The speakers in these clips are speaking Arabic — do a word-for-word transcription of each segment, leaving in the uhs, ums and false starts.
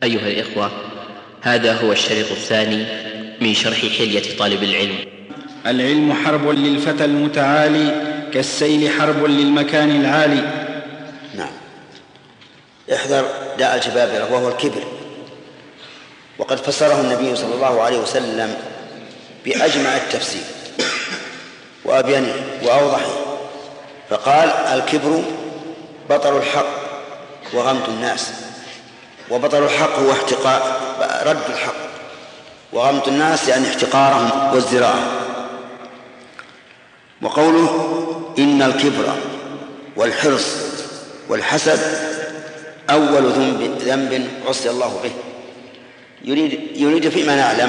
أيها الإخوة، هذا هو الشريط الثاني من شرح حلية طالب العلم. العلم حرب للفتى المتعالي كالسيل حرب للمكان العالي. نعم. احذر داء الجبابرة وهو الكبر، وقد فسره النبي صلى الله عليه وسلم بأجمع التفسير وأبينه وأوضحه، فقال: الكبر بطر الحق وغمط الناس. وبطر الحق هو احتقار رد الحق، وغمط الناس يعني احتقارهم وازدراءهم. وقوله إن الكبر والحرص والحسد أول ذنب, ذنب عصي الله به، يريد, يريد فيما نعلم،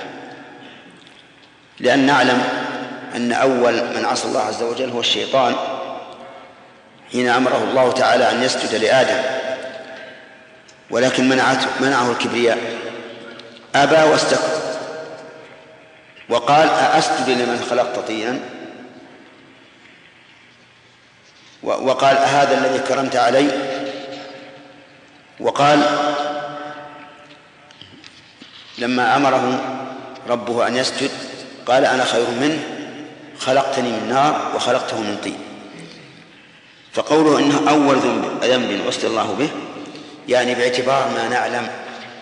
لأن نعلم أن أول من عصى الله عز وجل هو الشيطان حين أمره الله تعالى أن يسجد لآدم، ولكن منعته منعه الكبرياء، أبى واستكبر وقال: أأسجد لمن خلقت طينا؟ وقال: هذا الذي كرمت علي؟ وقال لما أمره ربه أن يسجد قال: أنا خير منه، خلقتني من نار وخلقته من طين. فقوله إنه أول ذنب عصي الله به يعني باعتبار ما نعلم،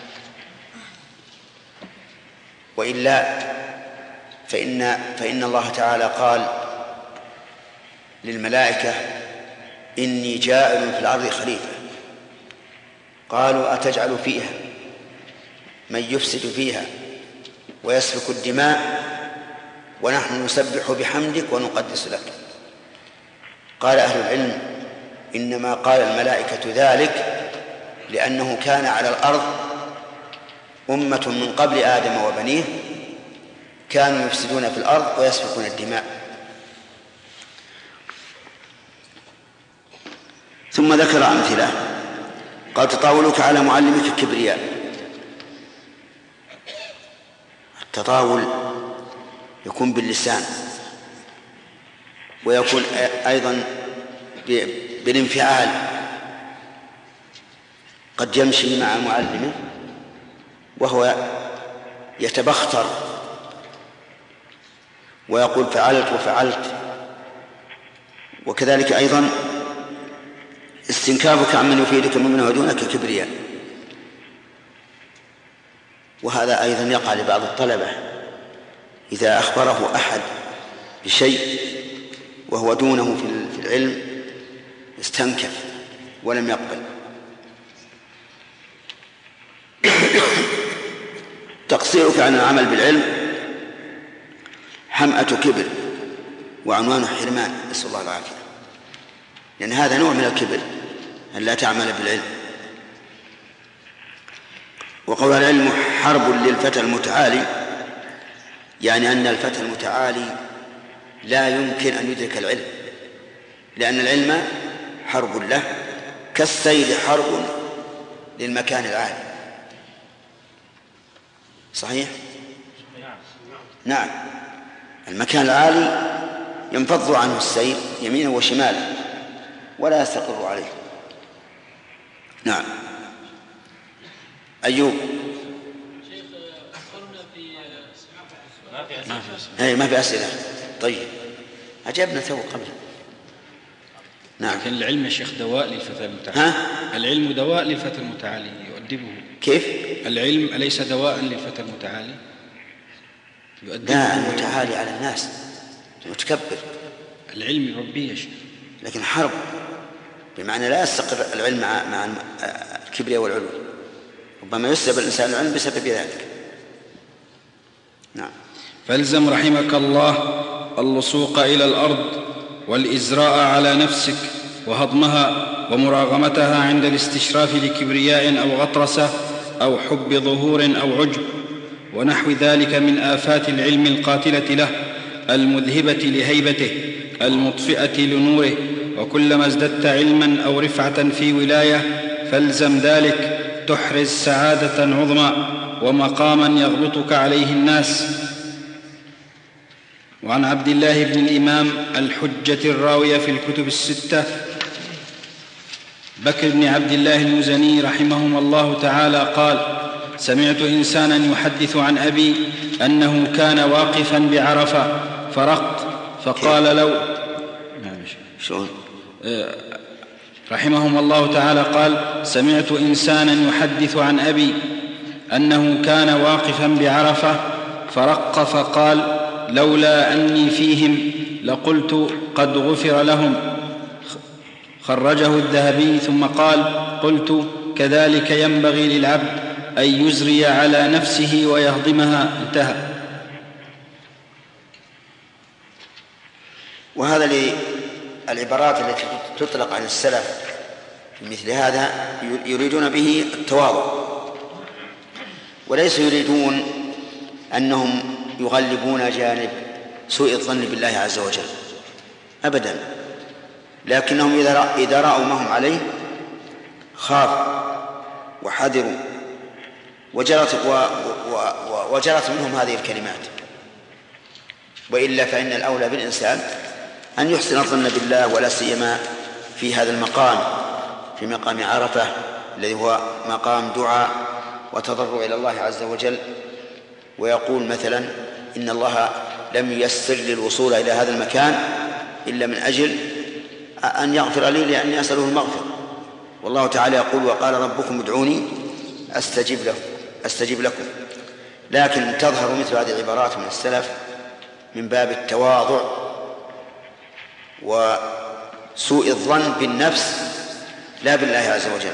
وإلا فإن, فإن الله تعالى قال للملائكة: إني جاعل في الأرض خليفة. قالوا: أتجعل فيها من يفسد فيها ويسفك الدماء ونحن نسبح بحمدك ونقدس لك؟ قال أهل العلم: إنما قال الملائكة ذلك لأنه كان على الأرض أمة من قبل آدم وبنيه كانوا يفسدون في الأرض ويسفكون الدماء. ثم ذكر أمثلة، قال: تطاولك على معلمك الكبرياء. التطاول يكون باللسان، ويكون أيضا بالانفعال. قد يمشي مع معلمه وهو يتبختر ويقول: فعلت وفعلت. وكذلك أيضا استنكافك عمن يفيدك ممن دونك كبرياء، وهذا أيضا يقع لبعض الطلبة إذا أخبره أحد بشيء وهو دونه في العلم استنكف ولم يقبل. تقصيرك عن العمل بالعلم حمأة كبر وعنوان حرمان، نسأل الله العافية، لأن هذا نوع من الكبر أن لا تعمل بالعلم. وقول العلم حرب للفتى المتعالي يعني أن الفتى المتعالي لا يمكن أن يدرك العلم، لأن العلم حرب له كالسيل حرب للمكان العالي. صحيح؟ نعم. المكان العالي ينفض عنه السيل يمينا وشمالا ولا يستقر عليه. نعم. أيوب. شيخ أخبرنا في أي ما في أسئلة. طيب أجبنا تو قبل. نعم. لكن العلم يا شيخ دواء للفتى المتعالي. ها؟ العلم دواء للفتى المتعالي يؤدبه. كيف؟ العلم أليس دواء للفتى المتعالي يؤدبه؟ لا، المتعالي على الناس متكبر. العلم يربيه يا شيخ. لكن حرب بمعنى لا يستقر العلم مع مع الكبرياء والعلو، ربما يسلب الإنسان العلم بسبب ذلك. نعم. فالزم رحمك الله اللصوق إلى الأرض والإزراء على نفسك وهضمها ومراغمتها عند الاستشراف لكبرياء أو غطرسة أو حب ظهور أو عجب ونحو ذلك من آفات العلم القاتلة له المذهبة لهيبته المطفئة لنوره. وكلما ازددت علما أو رفعة في ولاية فالزم ذلك تحرز سعادة عظمى ومقاما يغبطك عليه الناس. وعن عبد الله بن الإمام الحجة الراوية في الكتب الستة بكر بن عبد الله المزني رحمهما الله تعالى قال: سمعت إنسانا يحدث عن أبي أنه كان واقفا بعرفة فرق فقال لو شلون رحمهم الله تعالى قال: سمعت إنسانا يحدث عن أبي أنه كان واقفا بعرفة فرق فقال: لولا أني فيهم لقلت قد غفر لهم. خرجه الذهبي ثم قال: قلت كذلك ينبغي للعبد أن يزري على نفسه ويهضمها. انتهى. وهذا للعبارات التي تطلق عن السلف في مثل هذا يريدون به التواضع، وليس يريدون أنهم يغلبون جانب سوء الظن بالله عز وجل أبدا، لكنهم إذا رأوا ما هم عليه خافوا وحذروا وجرت, وجرت منهم هذه الكلمات. وإلا فإن الأولى بالإنسان أن يحسن الظن بالله، ولا سيما في هذا المقام، في مقام عرفة الذي هو مقام دعاء وتضرع إلى الله عز وجل، ويقول مثلا: إن الله لم ييسر لي الوصول إلى هذا المكان إلا من أجل أن يغفر لي لأني أسأله المغفرة. والله تعالى يقول: وقال ربكم ادعوني أستجب لكم أستجب لكم. لكن تظهر مثل هذه العبارات من السلف من باب التواضع وسوء الظن بالنفس لا بالله عز وجل.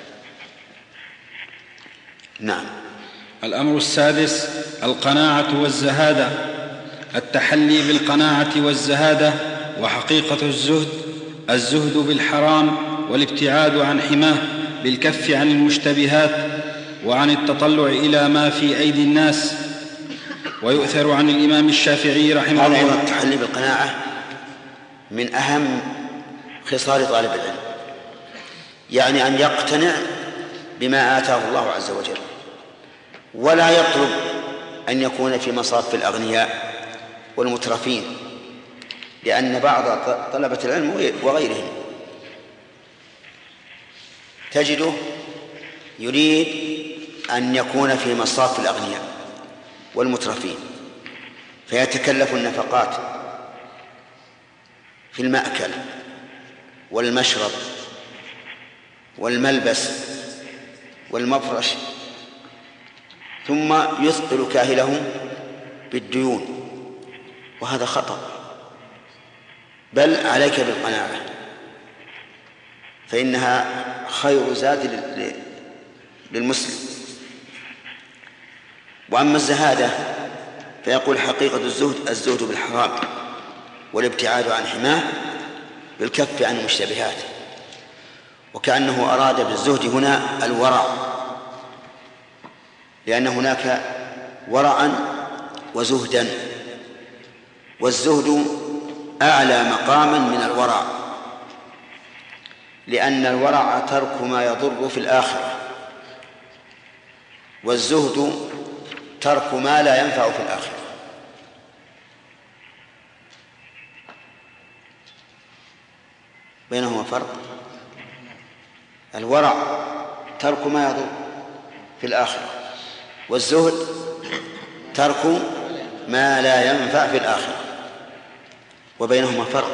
نعم. الأمر السادس: القناعة والزهادة. التحلي بالقناعة والزهادة. وحقيقة الزهد: الزهد بالحرام والابتعاد عن حماه بالكف عن المشتبهات وعن التطلع إلى ما في أيدي الناس. ويؤثر عن الإمام الشافعي رحمه الله. هذا التحلي بالقناعة من أهم خصال طالب العلم، يعني أن يقتنع بما آتاه الله عز وجل، ولا يطلب أن يكون في مصاف الأغنياء والمترفين، لأن بعض طلبة العلم وغيرهم تجده يريد أن يكون في مصاف الأغنياء والمترفين، فيتكلف النفقات في المأكل والمشرب والملبس والمفرش، ثم يثقل كاهله بالديون، وهذا خطأ. بل عليك بالقناعة، فإنها خير زاد للمسلم. وأما الزهادة فيقول: حقيقة الزهد: الزهد بالحرام والابتعاد عن حماه بالكف عن المشتبهات. وكأنه أراد بالزهد هنا الورع، لأن هناك ورعا وزهدا، والزهد أعلى مقاما من الورع، لأن الورع ترك ما يضر في الآخرة، والزهد ترك ما لا ينفع في الآخرة. بينهما فرق. الورع ترك ما يضر في الآخرة، والزهد ترك ما لا ينفع في الآخرة، وبينهما فرق.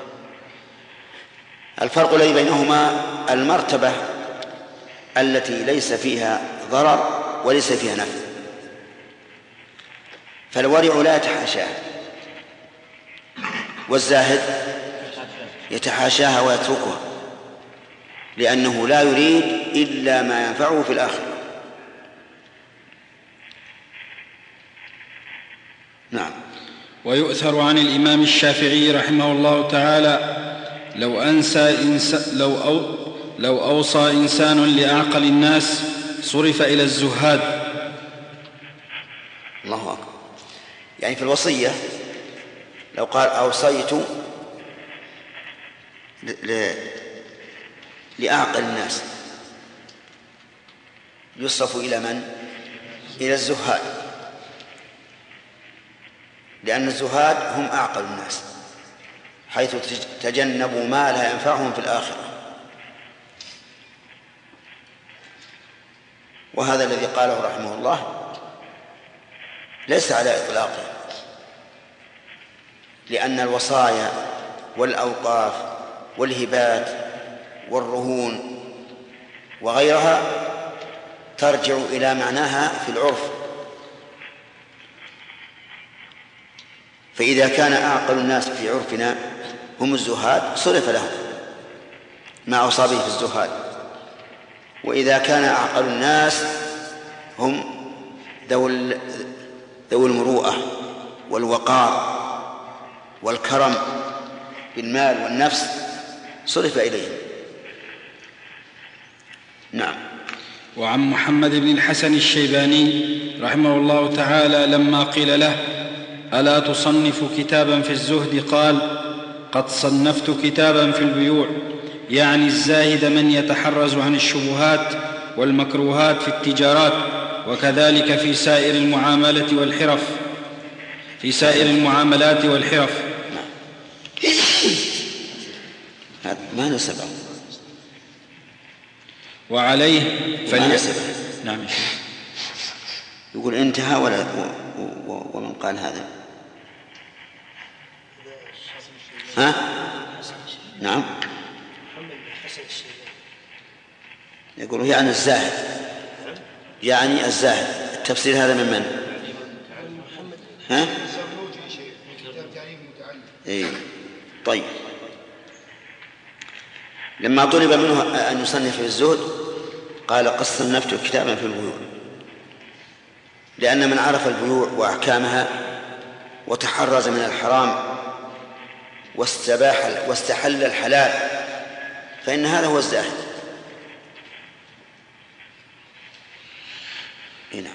الفرق الذي بينهما المرتبة التي ليس فيها ضرر وليس فيها نفع. فالورع لا يتحاشاها، والزاهد يتحاشاها ويتركها، لأنه لا يريد إلا ما ينفعه في الآخرة. نعم. ويؤثر عن الإمام الشافعي رحمه الله تعالى: لو أنسى إنسان لو, أو لو أوصى إنسان لأعقل الناس صرف إلى الزهاد. الله أكبر. يعني في الوصية لو قال: أوصيت ل... لأعقل الناس، يصرف إلى من؟ إلى الزهاد، لأن الزهاد هم أعقل الناس، حيث تجنبوا ما لا ينفعهم في الآخرة. وهذا الذي قاله رحمه الله ليس على إطلاقه، لأن الوصايا والأوقاف والهبات والرهون وغيرها ترجع إلى معناها في العرف، فإذا كان أعقل الناس في عرفنا هم الزهاد صرف لهم ما أوصى به في الزهاد، وإذا كان أعقل الناس هم ذوي المروءة والوقار والكرم بالمال والنفس صرف إليهم. نعم. وعن محمد بن الحسن الشيباني رحمه الله تعالى لما قيل له: ألا تصنف كتابا في الزهد؟ قال: قد صنفت كتابا في البيوع، يعني الزاهد من يتحرز عن الشبهات والمكروهات في التجارات، وكذلك في سائر المعاملة والحرف في سائر المعاملات والحرف. ما نسبه وعليه فلي... نعم. يقول انتهى ولا و... و... ومن قال هذا؟ ها؟ نعم. يقول يعني الزاهد، يعني الزاهد. التفسير هذا من من؟ ها؟ إيه. طيب، لما طلب منه أن يصنف في الزهد قال: قد صنفت كتابا في البيوع، لأن من عرف البيوع وأحكامها وتحرز من الحرام واستباح واستحل الحلال فإن هذا هو الزاهد. هنا.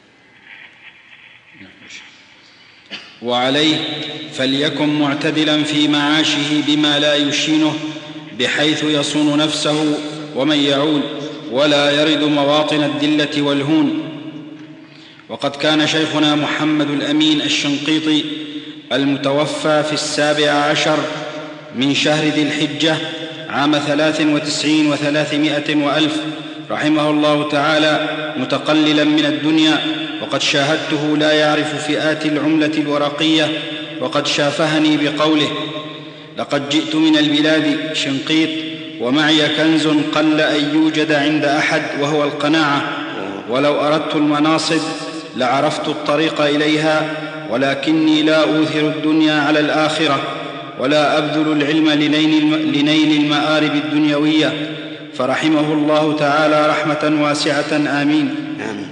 وعليه فليكن معتدلا في معاشه بما لا يشينه، بحيث يصون نفسه ومن يعول، ولا يرد مواطن الذلة والهون. وقد كان شيخنا محمد الأمين الشنقيطي المتوفى في السابع عشر من شهر ذي الحجة عام ثلاث وتسعين وثلاثمائة وألف رحمه الله تعالى متقللا من الدنيا، وقد شاهدته لا يعرف فئات العملة الورقية، وقد شافهني بقوله: لقد جئت من البلاد شنقيط ومعي كنز قل أن يوجد عند أحد وهو القناعة، ولو أردت المناصب لعرفت الطريق إليها، ولكني لا أوثر الدنيا على الآخرة، ولا أبذل العلم لنيل المآرب الدنيوية. فرحمه الله تعالى رحمة واسعة. آمين. آمين.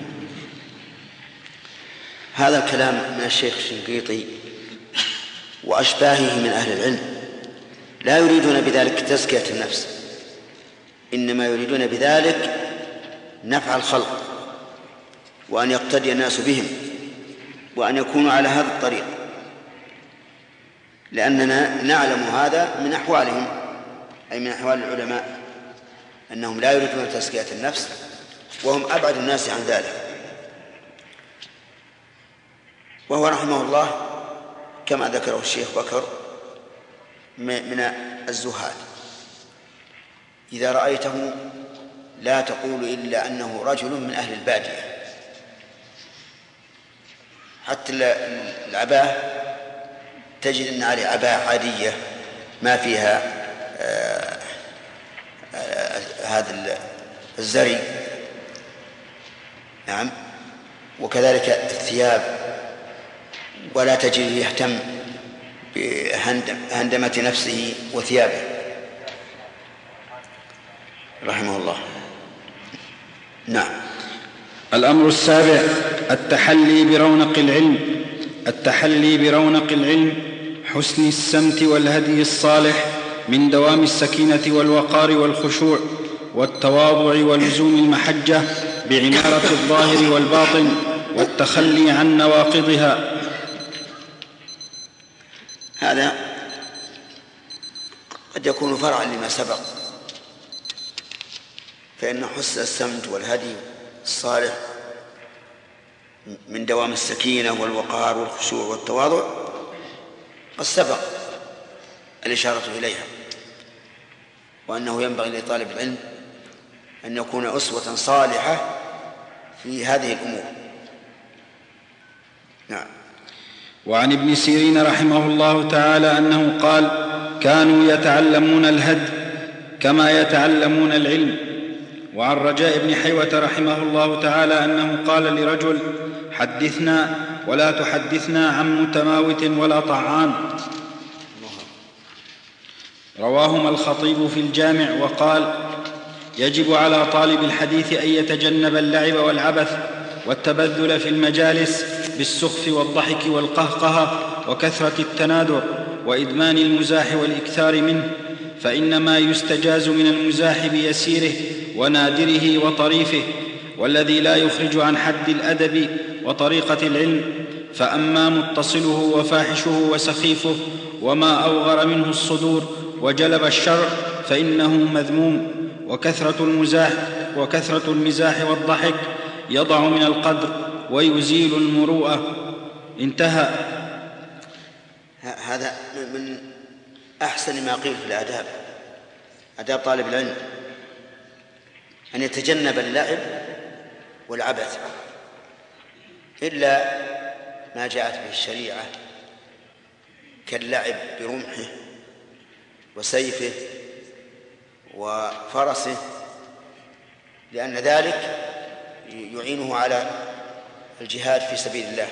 هذا الكلام من الشيخ الشنقيطي وأشباهه من أهل العلم لا يريدون بذلك تزكية النفس، إنما يريدون بذلك نفع الخلق، وأن يقتدي الناس بهم، وأن يكونوا على هذا الطريق، لأننا نعلم هذا من أحوالهم، أي من أحوال العلماء، أنهم لا يريدون تزكية النفس، وهم أبعد الناس عن ذلك. وهو رحمه الله كما ذكره الشيخ بكر من الزهاد، إذا رأيته لا تقول إلا أنه رجل من أهل البادية، حتى العباءة تجد أن عليه عباءة عادية ما فيها آه آه هذا الزري. نعم. وكذلك الثياب، ولا تجد يهتم بهندمة نفسه وثيابه رحمه الله. نعم. الأمر السابع: التحلي برونق العلم. التحلي برونق العلم حسن السمت والهدي الصالح، من دوام السكينة والوقار والخشوع والتواضع ولزوم المحجة، بعمارة الظاهر والباطن والتخلي عن نواقضها. هذا قد يكون فرعا لما سبق، فإن حسن السمت والهدي الصالح من دوام السكينة والوقار والخشوع والتواضع قد سبق الإشارة إليها، وأنه ينبغي لطالب العلم أن يكون أسوة صالحة في هذه الأمور. نعم. وعن ابن سيرين رحمه الله تعالى أنه قال: كانوا يتعلمون الهدي كما يتعلمون العلم. وعن رجاء بن حيوة رحمه الله تعالى أنه قال لرجل: حدثنا ولا تحدثنا عن متماوت ولا طعان. رواهما الخطيب في الجامع وقال: يجب على طالب الحديث أن يتجنب اللعب والعبث والتبذل في المجالس بالسخف والضحك والقهقهة وكثرة التنادر وإدمان المزاح والإكثار منه، فإنما يستجاز من المزاح بيسيره ونادره وطريفه، والذي لا يخرج عن حد الأدب وطريقة العلم. فأما متصله وفاحشه وسخيفه وما أوغر منه الصدور وجلب الشرع فإنه مذموم. وكثرة المزاح وكثرة المزاح والضحك يضع من القدر ويزيل المروءة. انتهى. هذا من أحسن ما قيل في الآداب، آداب طالب العلم، أن يتجنب اللعب والعبث إلا ما جاءت به الشريعة كاللعب برمحه وسيفه وفرسه، لأن ذلك يعينه على الجهاد في سبيل الله.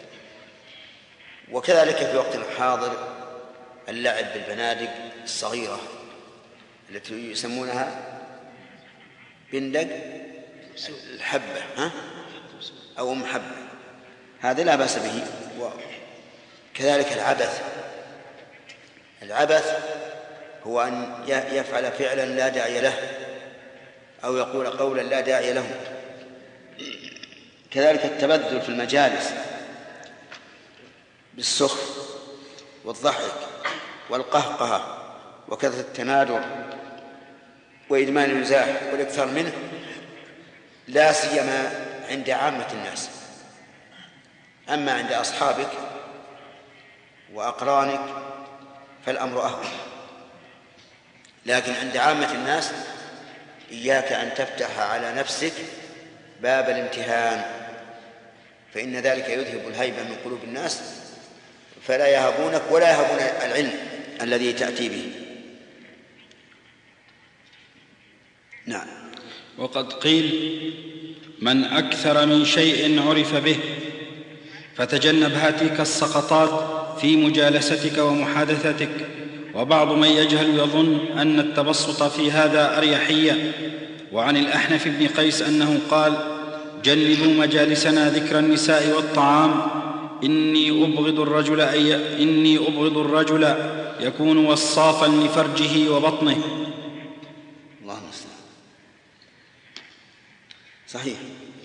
وكذلك في وقت الحاضر اللعب بالبنادق الصغيرة التي يسمونها بندق الحبة ها؟ أو محبة، هذا لا بأس به. وكذلك العبث، العبث هو أن يفعل فعلا لا داعي له أو يقول قولا لا داعي له. كذلك التبذل في المجالس بالسخف والضحك والقهقهة وكثرة التنادر وإدمان المزاح والإكثار منه، لا سيما عند عامة الناس. أما عند أصحابك وأقرانك فالأمر أهون، لكن عند عامة الناس إياك أن تفتح على نفسك باب الامتهان، فإن ذلك يذهب الهيبة من قلوب الناس فلا يهابونك ولا يهابون العلم الذي تأتي به. نعم. وقد قيل: من أكثر من شيء عرف به، فتجنب هاتيك السقطات في مجالستك ومحادثتك. وبعض من يجهل يظن أن التبسط في هذا أريحية. وعن الأحنف بن قيس أنه قال: جنبوا مجالسنا ذكر النساء والطعام، إني أبغض الرجل أي إني أبغض الرجل يكون وصافا لفرجه وبطنه. الله المستعان. صحيح،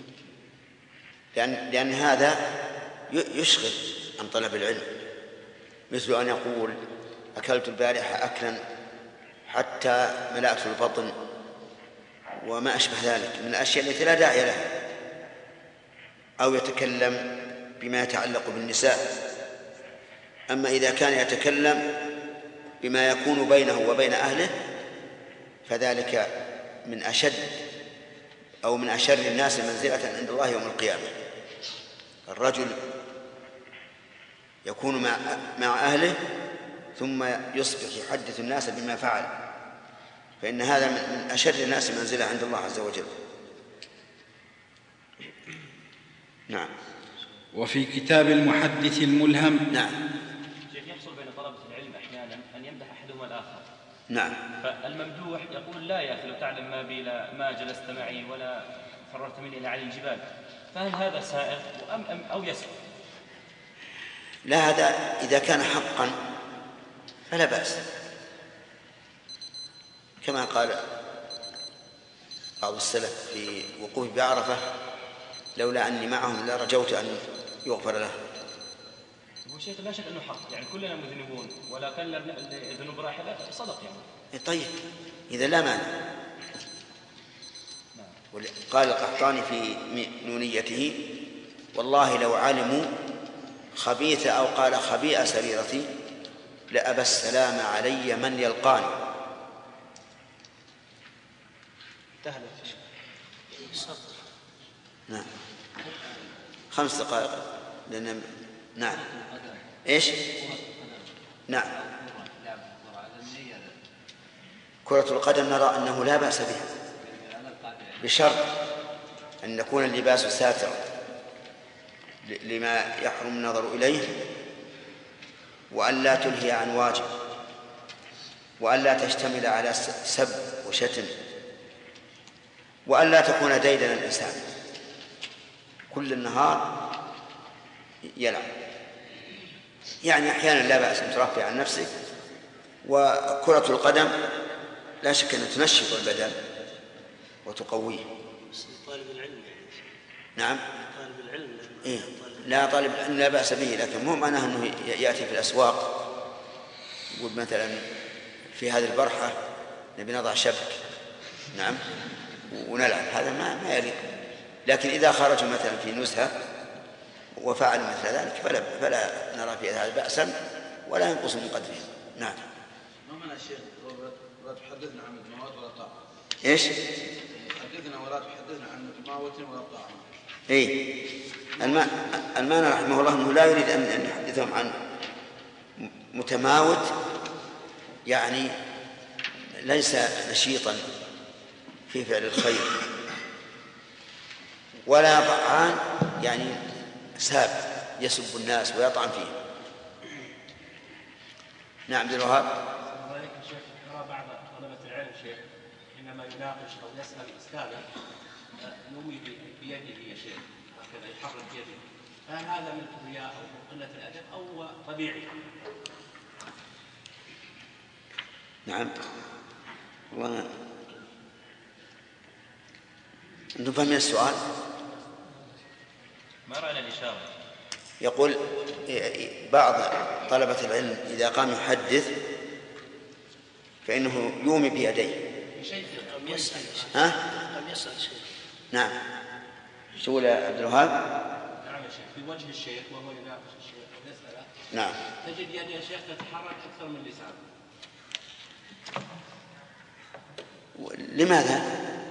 لأن, لأن هذا يشغل عن طلب العلم، مثل أن يقول: أكلت البارحة أكلا حتى ملأت البطن، وما أشبه ذلك من الأشياء التي لا داعي لها. أو يتكلم بما يتعلق بالنساء. أما إذا كان يتكلم بما يكون بينه وبين أهله فذلك من أشد أو من أشر الناس منزلة عند الله يوم القيامة. الرجل يكون مع, مع أهله ثم يصبح يحدث الناس بما فعل، فإن هذا من أشر الناس منزلة عند الله عز وجل. نعم. وفي كتاب المحدث الملهم. نعم. شيخ، يحصل بين طلبة العلم أحيانا أن يمدح أحدهما الآخر. نعم. فالممدوح يقول: لا يا أخي لو تعلم ما بي لا ما جلست معي ولا فررت مني إلى علي الجبال. فهل هذا سائغ أم أم أو يسر؟ لا، هذا إذا كان حقا فلا بأس، كما قال بعض السلف في وقوف بعرفة: لولا أني معهم لرجوت أن يغفر له. هو شيخ لا شك أنه حق، يعني كلنا مذنبون ولا كان الذنوب راحلة، صدق يعني. طيب إذا لا مانع. قال القحطاني في نونيته: والله لو علموا خبيث أو قال خبيئة سريرتي لأبى السلام علي من يلقاني. نعم خمس دقائق لأن نعم إيش نعم كرة القدم نرى أنه لا بأس بها بشرط أن يكون اللباس ساترا لما يحرم النظر إليه، وأن لا تلهي عن واجب، وأن لا تشتمل على سب وشتم، وأن لا تكون ديدنا الإنسان كل النهار يلعب. يعني أحيانا لا بأس أن ترفع عن نفسك. وكرة القدم لا شك أن تنشط البدن وتقويه. طالب العلم نعم طالب العلم إيه؟ لا طالب العلم لا بأس به، لكن مو معناه أنه يأتي في الأسواق يقول مثلا في هذه البرحة نبي نضع شبك نعم ونلعب، هذا ما ما يليق. لكن إذا خرجوا مثلا في نزهة وفعلوا مثل ذلك فلا, فلا نرى في هذا بأسا ولا ينقص من قدره. نعم. ما معنى الشيخ ولا تحدثنا عن الموت ولا طاعة؟ إيش؟ تحدثنا ولا تحدثنا عن موت ولا طاعة. إيه المعنى رحمه الله أنه لا يريد أن يحدثهم عن متماوت، يعني ليس نشيطا في فعل الخير، ولا طعان يعني ساب يسب الناس ويطعن فيهم. نعم عبد الوهاب. نرى بعض طلبة العلم شيخ إنما يناقش أو يسأل أستاذه نومي بيده يا شيخ هكذا يحرك يده، فهل هذا من الكبرياء أو من قلة الأدب أو طبيعي؟ نعم. و... أنتم فهمين السؤال؟ ما رأينا الإشارة؟ يقول بعض طلبة العلم إذا قام يحدث فإنه يومي بيديه. ها؟ لم يسأل شيء. نعم. شو يا عبد الوهاب؟ نعم يا شيخ في وجه الشيخ وهو يناقش الشيخ ويسأله. نعم. تجد يد يا شيخ تتحرك أكثر من لسانه. لماذا؟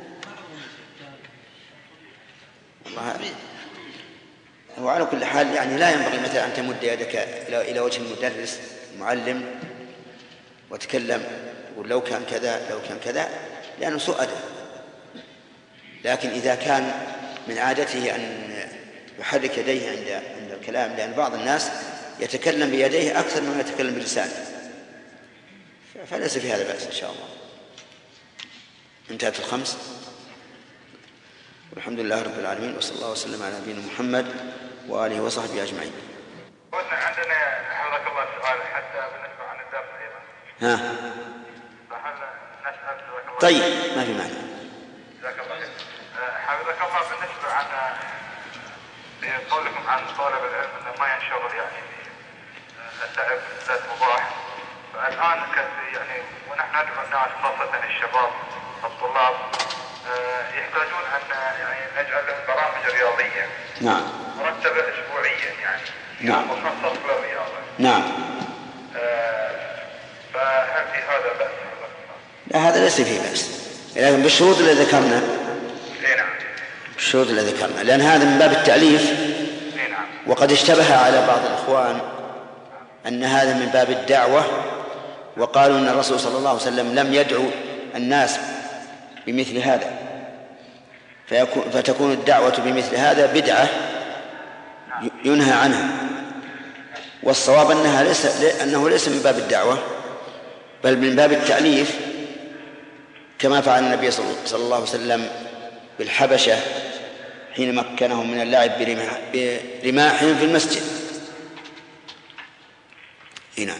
والله وعلى كل حال يعني لا ينبغي مثلا أن تمد يدك إلى وجه المدرس المعلم وتكلم يقول لو كان كذا لو كان كذا، لأنه سوء أدب. لكن إذا كان من عادته أن يحرك يديه عند عند الكلام، لأن بعض الناس يتكلم بيديه أكثر مما يتكلم بلسانه، فليس في هذا بأس إن شاء الله. انتهت الخمس. والحمد لله رب العالمين، وصلى الله وسلم على نبينا محمد وآله وصحبه أجمعين. عندنا حفظك الله سؤال حتى بالنسبة عن الدرس أيضا. ها. فهل نسأل جزاك الله. طيب ما في معنى. جزاك الله خير. حفظك الله بالنسبة عن قولكم عن طالب العلم أنه ما ينشغل يعني اللعب ذات مباح، فالآن يعني ونحن ندعو الناس خاصة الشباب الطلاب يحتاجون أن يعني نجعل لهم برامج رياضية. نعم. مرتبة أسبوعيا يعني. نعم. مخصص للرياضة. نعم. آه فهل في هذا بأس؟ لا هذا ليس فيه بأس، لكن بالشروط اللي ذكرنا. إيه نعم. بالشروط اللي ذكرنا، لأن هذا من باب التأليف. إيه نعم. وقد اشتبه على بعض الإخوان أن هذا من باب الدعوة، وقالوا أن الرسول صلى الله عليه وسلم لم يدعو الناس بمثل هذا، فيكون فتكون الدعوة بمثل هذا بدعة ينهى عنها. والصواب أنها ليس أنه ليس من باب الدعوة بل من باب التأليف، كما فعل النبي صلى الله عليه وسلم بالحبشة حين مكنهم من اللعب برماح في المسجد. هنا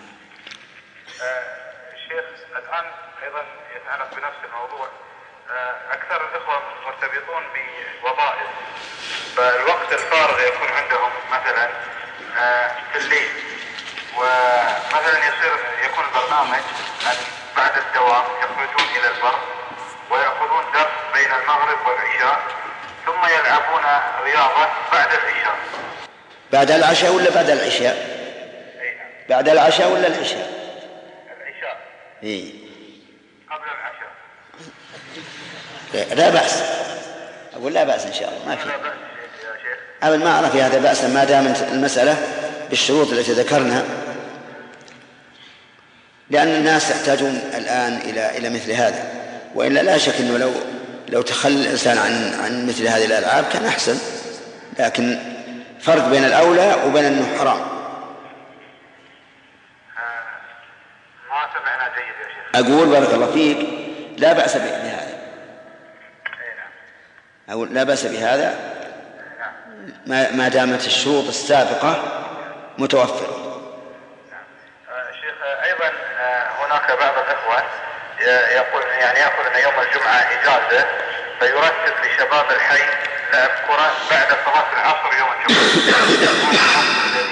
الشيخ الآن أيضا يتعلق بنفس الموضوع، أكثر الإخوة مرتبطون بوظائف، فالوقت الفارغ يكون عندهم مثلا في الليل، ومثلا يصير يكون البرنامج بعد الدوام يخرجون إلى البر ويأخذون درس بين المغرب والعشاء ثم يلعبون رياضة بعد العشاء. بعد العشاء ولا بعد العشاء؟ بعد العشاء ولا العشاء؟ العشاء. إيه. قبل العشاء. لا بأس، أقول لا بأس إن شاء الله، ما في لا بأس يا شيخ. أبدا، ما أرى في هذا بأسا ما دامت المسألة بالشروط التي ذكرنا، لأن الناس يحتاجون الآن إلى إلى مثل هذا، وإلا لا شك أنه لو لو تخلى الإنسان عن عن مثل هذه الألعاب كان أحسن، لكن فرق بين الأولى وبين أنه حرام. ما سمعنا جيد يا شيخ. أقول بارك الله فيك لا بأس بهذا، أقول لا بأس بهذا ما ما دامت الشروط السابقة متوفرة. شيخ أيضا هناك بعض الإخوة يقول يعني يأخذ أن يوم الجمعة إجازة فيرتب لشباب الحي لعب كرة بعد صلاة العصر يوم الجمعة.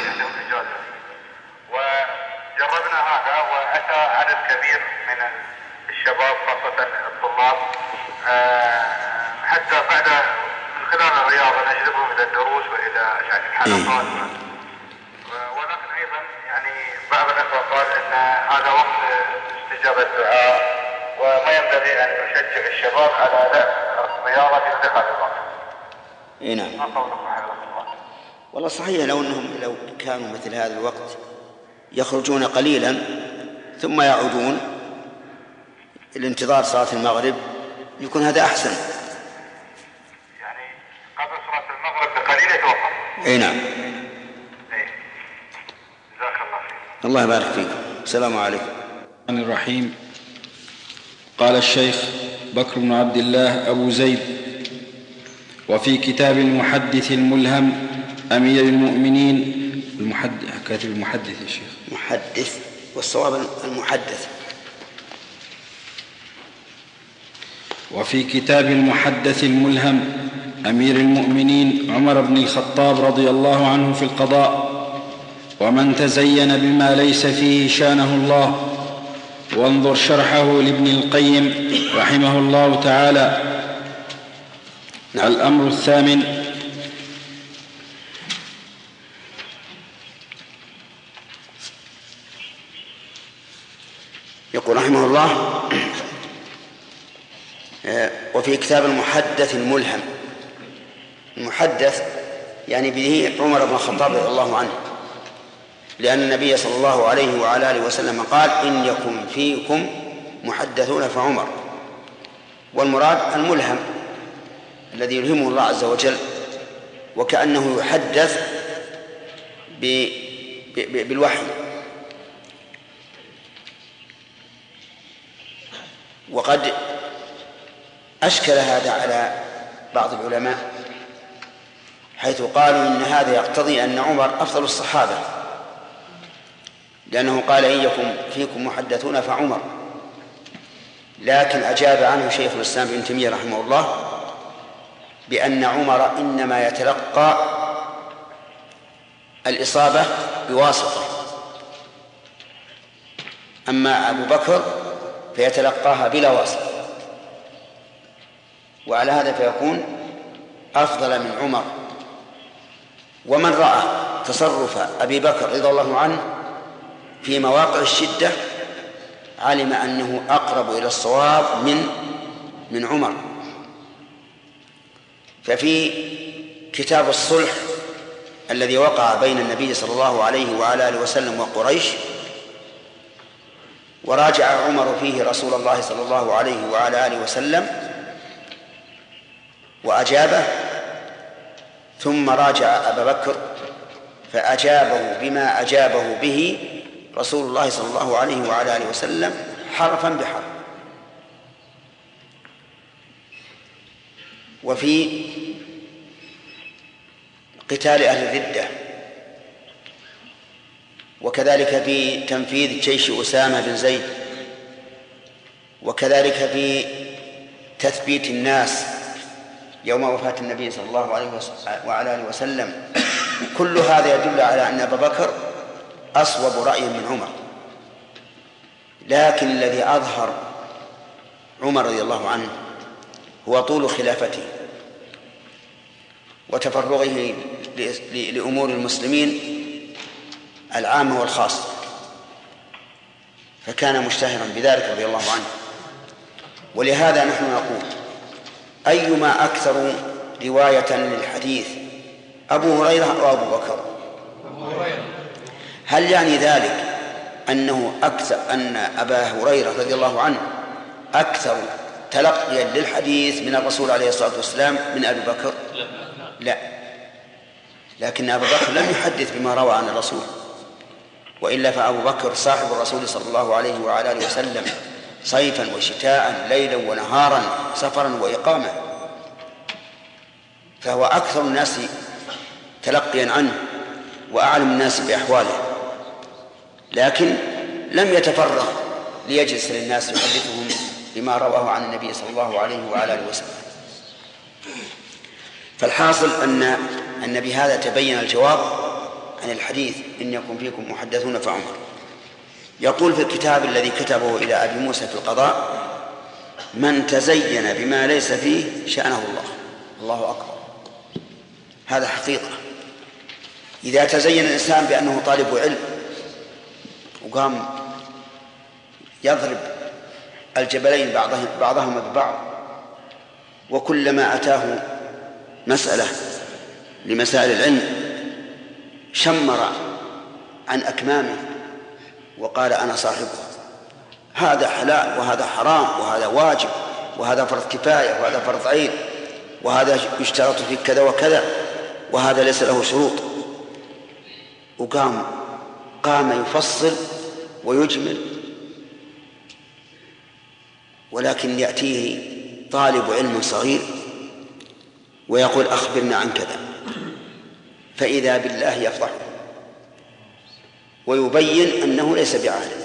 وجربنا هذا وأتى عدد كبير من الشباب خاصة الطلاب حتى بعد من خلال الرياضة نجذبهم إلى الدروس وإلى يعني الحلقات. ولكن أيضا يعني بعض الأخوة قال أن هذا وقت استجابة الدعاء وما ينبغي أن نشجع الشباب على لعب الرياضة في مثل هذا الوقت. إيه نعم. ما قولكم حفظكم الله؟ والله صحيح، لو أنهم لو كانوا مثل هذا الوقت يخرجون قليلا ثم يعودون الانتظار صلاة المغرب يكون هذا أحسن. يعني قبل صلاة المغرب بقليل يتوقف. إيه نعم. إيه. جزاك الله خير. الله يبارك فيكم. السلام عليكم. الرحمن الرحيم. قال الشيخ بكر بن عبد الله أبو زيد: وفي كتاب المحدث الملهم أمير المؤمنين المحدث، كاتب المحدث يا شيخ محدث والصواب المحدث. وفي كتاب المحدث الملهم أمير المؤمنين عمر بن الخطاب رضي الله عنه في القضاء: ومن تزين بما ليس فيه شانه الله. وانظر شرحه لابن القيم رحمه الله تعالى. نعم. الأمر الثامن: يقول رحمه الله: وفي كتاب المحدث الملهم. المحدث يعني به عمر بن الخطاب رضي الله عنه، لأن النبي صلى الله عليه وعلى آله وسلم قال: إن يكن فيكم محدثون فعمر. والمراد الملهم الذي يلهمه الله عز وجل، وكأنه يحدث بالوحي. وقد أشكل هذا على بعض العلماء حيث قالوا إن هذا يقتضي أن عمر أفضل الصحابة، لأنه قال: إن يكن فيكم محدثون فعمر. لكن أجاب عنه شيخ الإسلام ابن تيمية رحمه الله بأن عمر إنما يتلقى الإصابة بواسطة، أما أبو بكر فيتلقاها بلا واسطة، وعلى هذا فيكون أفضل من عمر. ومن رأى تصرف أبي بكر رضي الله عنه في مواقع الشدة علم أنه أقرب إلى الصواب من من عمر. ففي كتاب الصلح الذي وقع بين النبي صلى الله عليه وعلى آله وسلم وقريش، وراجع عمر فيه رسول الله صلى الله عليه وعلى آله وسلم وأجابه، ثم راجع أبا بكر فأجابه بما أجابه به رسول الله صلى الله عليه وعلى آله وسلم حرفا بحرف. وفي قتال أهل الردة، وكذلك في تنفيذ جيش أسامة بن زيد، وكذلك في تثبيت الناس يوم وفاة النبي صلى الله عليه وعلى آله وسلم. كل هذا يدل على أن أبا بكر أصوب رأيا من عمر. لكن الذي أظهر عمر رضي الله عنه هو طول خلافته وتفرغه لأمور المسلمين العامة والخاصة، فكان مشتهرا بذلك رضي الله عنه. ولهذا نحن نقول: أيما أكثر رواية للحديث أبو هريرة أو أبو بكر؟ هل يعني ذلك أنه أكثر أن أبا هريرة رضي الله عنه أكثر تلقيا للحديث من الرسول عليه الصلاة والسلام من أبي بكر؟ لا، لكن أبو بكر لم يحدث بما روى عن الرسول، وإلا فأبو بكر صاحب الرسول صلى الله عليه وعلى آله وسلم صيفا وشتاء، ليلا ونهارا، سفرا وإقامة، فهو أكثر الناس تلقيا عنه وأعلم الناس بأحواله، لكن لم يتفرغ ليجلس للناس يحدثهم بما رواه عن النبي صلى الله عليه وعلى آله وسلم. فالحاصل أن أن بهذا تبين الجواب عن الحديث إن يكن فيكم محدثون فعمر. يقول في الكتاب الذي كتبه إلى أبي موسى في القضاء: من تزين بما ليس فيه شأنه الله. الله أكبر، هذا حقيقة. إذا تزين الإنسان بأنه طالب علم وقام يضرب الجبلين بعضهما ببعض، وكلما أتاه مسألة لمسائل العلم شمر عن أكمامه وقال أنا صاحبه، هذا حلال وهذا حرام وهذا واجب وهذا فرض كفاية وهذا فرض عين وهذا يشترط في كذا وكذا وهذا ليس له شروط، وقام قام يفصل ويجمل، ولكن يأتيه طالب علم صغير ويقول أخبرنا عن كذا، فإذا بالله يفضحه ويبين أنه ليس بعالم.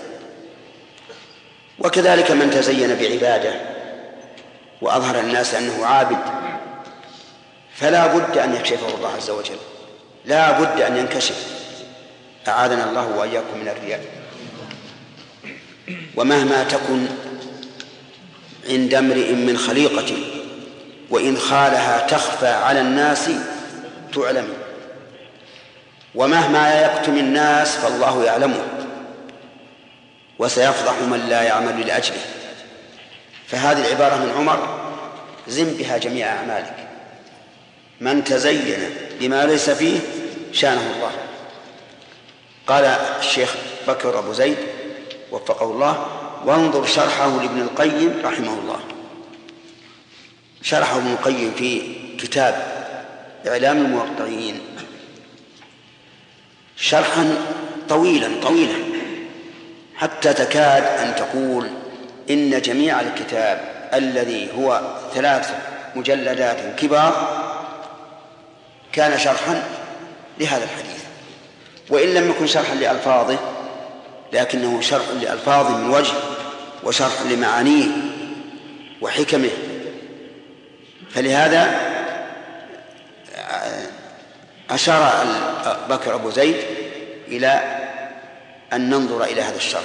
وكذلك من تزين بعبادة وأظهر الناس أنه عابد فلا بد أن يكشفه الله عز وجل، لا بد أن ينكشف، أعاذنا الله وإياكم من الرياء. ومهما تكن عند امرئ من خليقة وإن خالها تخفى على الناس تعلم، ومهما يكتم الناس فالله يعلمه وسيفضح من لا يعمل لأجله. فهذه العبارة من عمر زم بها جميع أعمالك: من تزين بما ليس فيه شانه الله. قال الشيخ بكر أبو زيد وفقه الله: وانظر شرحه لابن القيم رحمه الله. شرحه ابن القيم في كتاب إعلام الموقعين شرحا طويلا طويلا حتى تكاد أن تقول إن جميع الكتاب الذي هو ثلاث مجلدات كبار كان شرحا لهذا الحديث، وإن لم يكن شرحا لألفاظه لكنه شرح لألفاظه من وجه وشرح لمعانيه وحكمه. فلهذا أشار بكر أبو زيد إلى أن ننظر إلى هذا الشرح.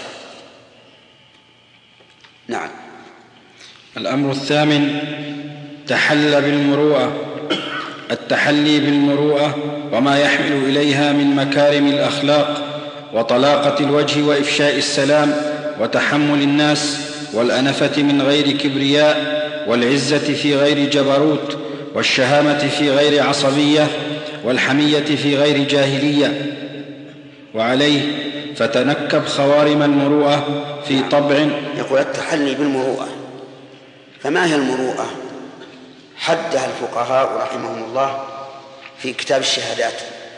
نعم. الأمر الثامن: تحلى بالمروءة. التحلي بالمروءة وما يحمل إليها من مكارم الأخلاق وطلاقة الوجه وإفشاء السلام وتحمل الناس والأنفة من غير كبرياء والعزة في غير جبروت والشهامة في غير عصبية والحمية في غير جاهلية. وعليه فتنكب خوارم المروءة في طبع. يقول التحلي بالمروءة. فما هي المروءة؟ حدها الفقهاء رحمهم الله في كتاب الشهادات،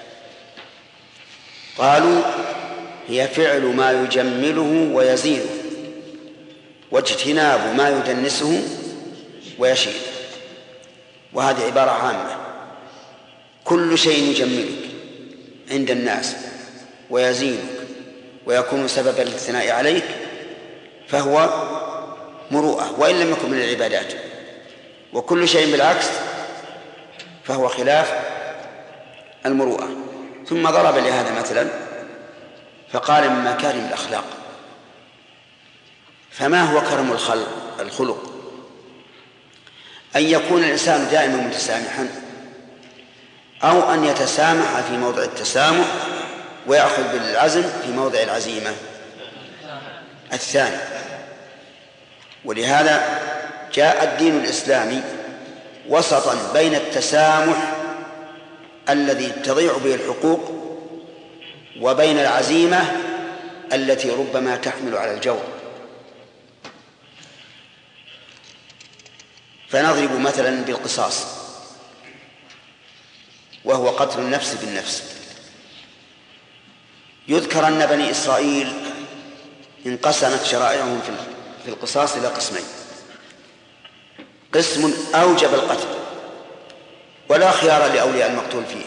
قالوا هي فعل ما يجمله ويزينه واجتناب ما يدنسه ويشيل. وهذه عبارة عامة: كل شيء يجملك عند الناس ويزينك ويكون سببا للثناء عليك فهو مروءة وإن لم يكن من العبادات، وكل شيء بالعكس فهو خلاف المروءة. ثم ضرب لهذا مثلا فقال من مكارم الأخلاق. فما هو كرم الخلق؟ أن يكون الإنسان دائما متسامحا، أو أن يتسامح في موضع التسامح ويأخذ بالعزم في موضع العزيمة الثاني. ولهذا جاء الدين الإسلامي وسطا بين التسامح الذي تضيع به الحقوق وبين العزيمة التي ربما تحمل على الجور. فنضرب مثلا بالقصاص، وهو قتل النفس بالنفس. يذكر أن بني إسرائيل انقسمت شرائعهم في القصاص إلى قسمين: قسم أوجب القتل ولا خيار لأولياء المقتول فيه،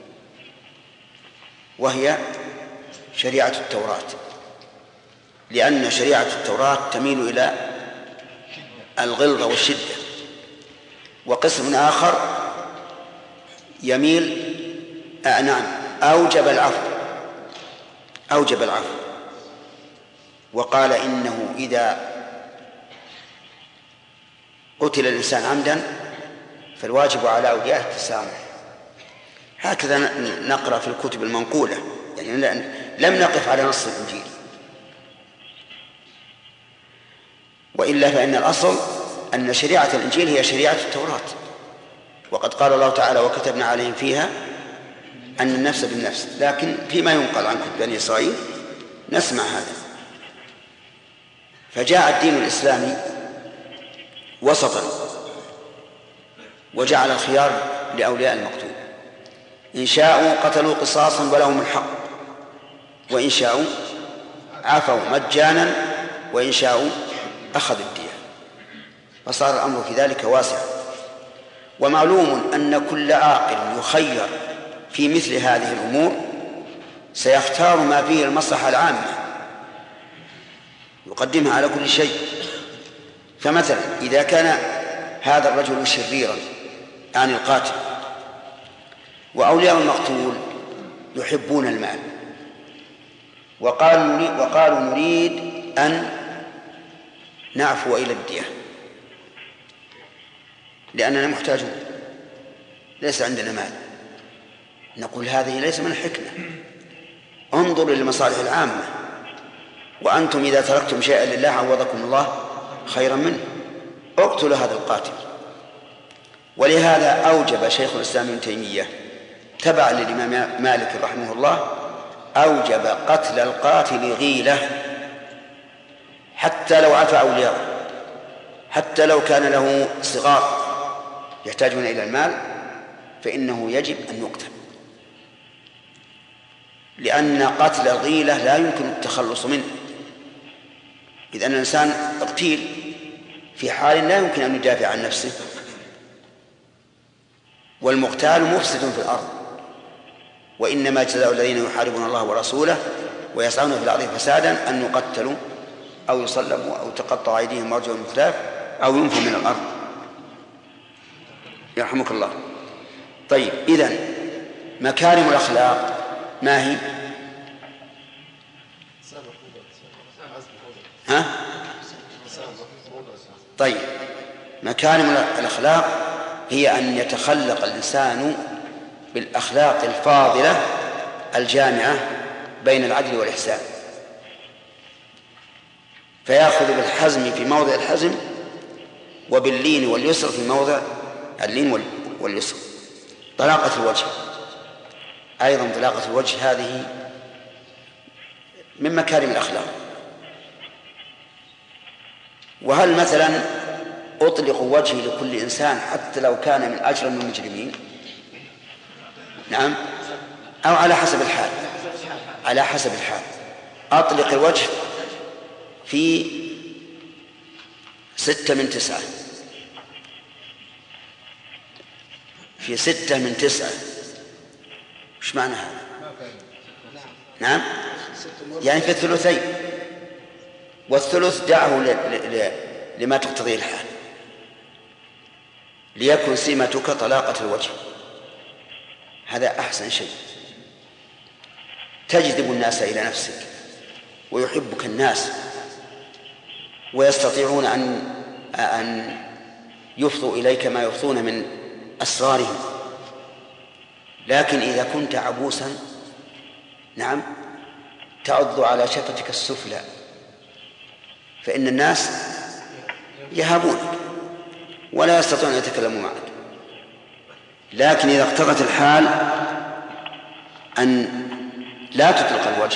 وهي شريعة التوراة، لأن شريعة التوراة تميل إلى الغلظة والشدة. وقسم آخر يميل آه نعم أوجب العفو أوجب العفو وقال إنه إذا قتل الإنسان عمدا فالواجب على أولياء التسامح. هكذا نقرأ في الكتب المنقولة، يعني لم نقف على نص الإنجيل، وإلا فإن الأصل أن شريعة الإنجيل هي شريعة التوراة، وقد قال الله تعالى: وكتبنا عليهم فيها أن النفس بالنفس. لكن فيما ينقل عن كتب بني إسرائيل نسمع هذا. فجاء الدين الإسلامي وسطا وجعل الخيار لأولياء المقتول، إن شاءوا قتلوا قصاصا ولهم الحق، وإن شاءوا عفوا مجانا، وإن شاءوا أخذوا الدية. فصار الأمر في ذلك واسعا. ومعلوم أن كل عاقل يخير في مثل هذه الأمور سيختار ما فيه المصلحة العامة، يقدمها على كل شيء. فمثلا إذا كان هذا الرجل شريرا عن القاتل، وأولياء المقتول يحبون المال، وقالوا نريد, وقالوا نريد أن نعفو إلى الدية لأننا محتاجون، ليس عندنا مال، نقول هذه ليس من الحكمة. انظروا للمصالح العامة، وأنتم إذا تركتم شيئا لله عوضكم الله خيرا منه. اقتلوا هذا القاتل. ولهذا أوجب شيخ الإسلام ابن تيمية تبعا للإمام مالك رحمه الله، أوجب قتل القاتل غيلة حتى لو عفى أولياءه، حتى لو كان له صغار يحتاجون إلى المال فإنه يجب أن يقتل، لأن قتل الغيلة لا يمكن التخلص منه. إذا الإنسان اغتيل في حال لا يمكن أن يدافع عن نفسه، والمغتال مفسد في الأرض. وإنما جزاء الذين يحاربون الله ورسوله ويسعون في الأرض فسادا أن يقتلوا أو يصلبوا أو تقطع أيديهم وأرجلهم من خلاف أو ينفوا من الأرض. يرحمك الله. طيب، إذن مكارم الأخلاق ما هي؟ ها؟ طيب، مكارم الأخلاق هي أن يتخلق الإنسان بالأخلاق الفاضلة الجامعة بين العدل والإحسان، فيأخذ بالحزم في موضع الحزم وباللين واليسر في موضع اللين واليسر. طلاقة الوجه أيضا، طلاقة الوجه هذه من مكارم الأخلاق. وهل مثلا أطلق وجهي لكل إنسان حتى لو كان من أجرم المجرمين؟ نعم، أو على حسب الحال؟ على حسب الحال. أطلق الوجه في ستة من تسعة، في ستة من تسعة. إيش معنى هذا؟ نعم، يعني في الثلثين، والثلث دعه لما تقتضيه الحال، ليكن سمتك طلاقة الوجه. هذا أحسن شيء، تجذب الناس إلى نفسك ويحبك الناس ويستطيعون أن أن يفضوا إليك ما يفضون من أسرارهم. لكن إذا كنت عبوسا، نعم، تعض على شفتك السفلى، فإن الناس يهابونك ولا يستطيعون أن يتكلموا معك. لكن إذا اقتضت الحال أن لا تطلق الوجه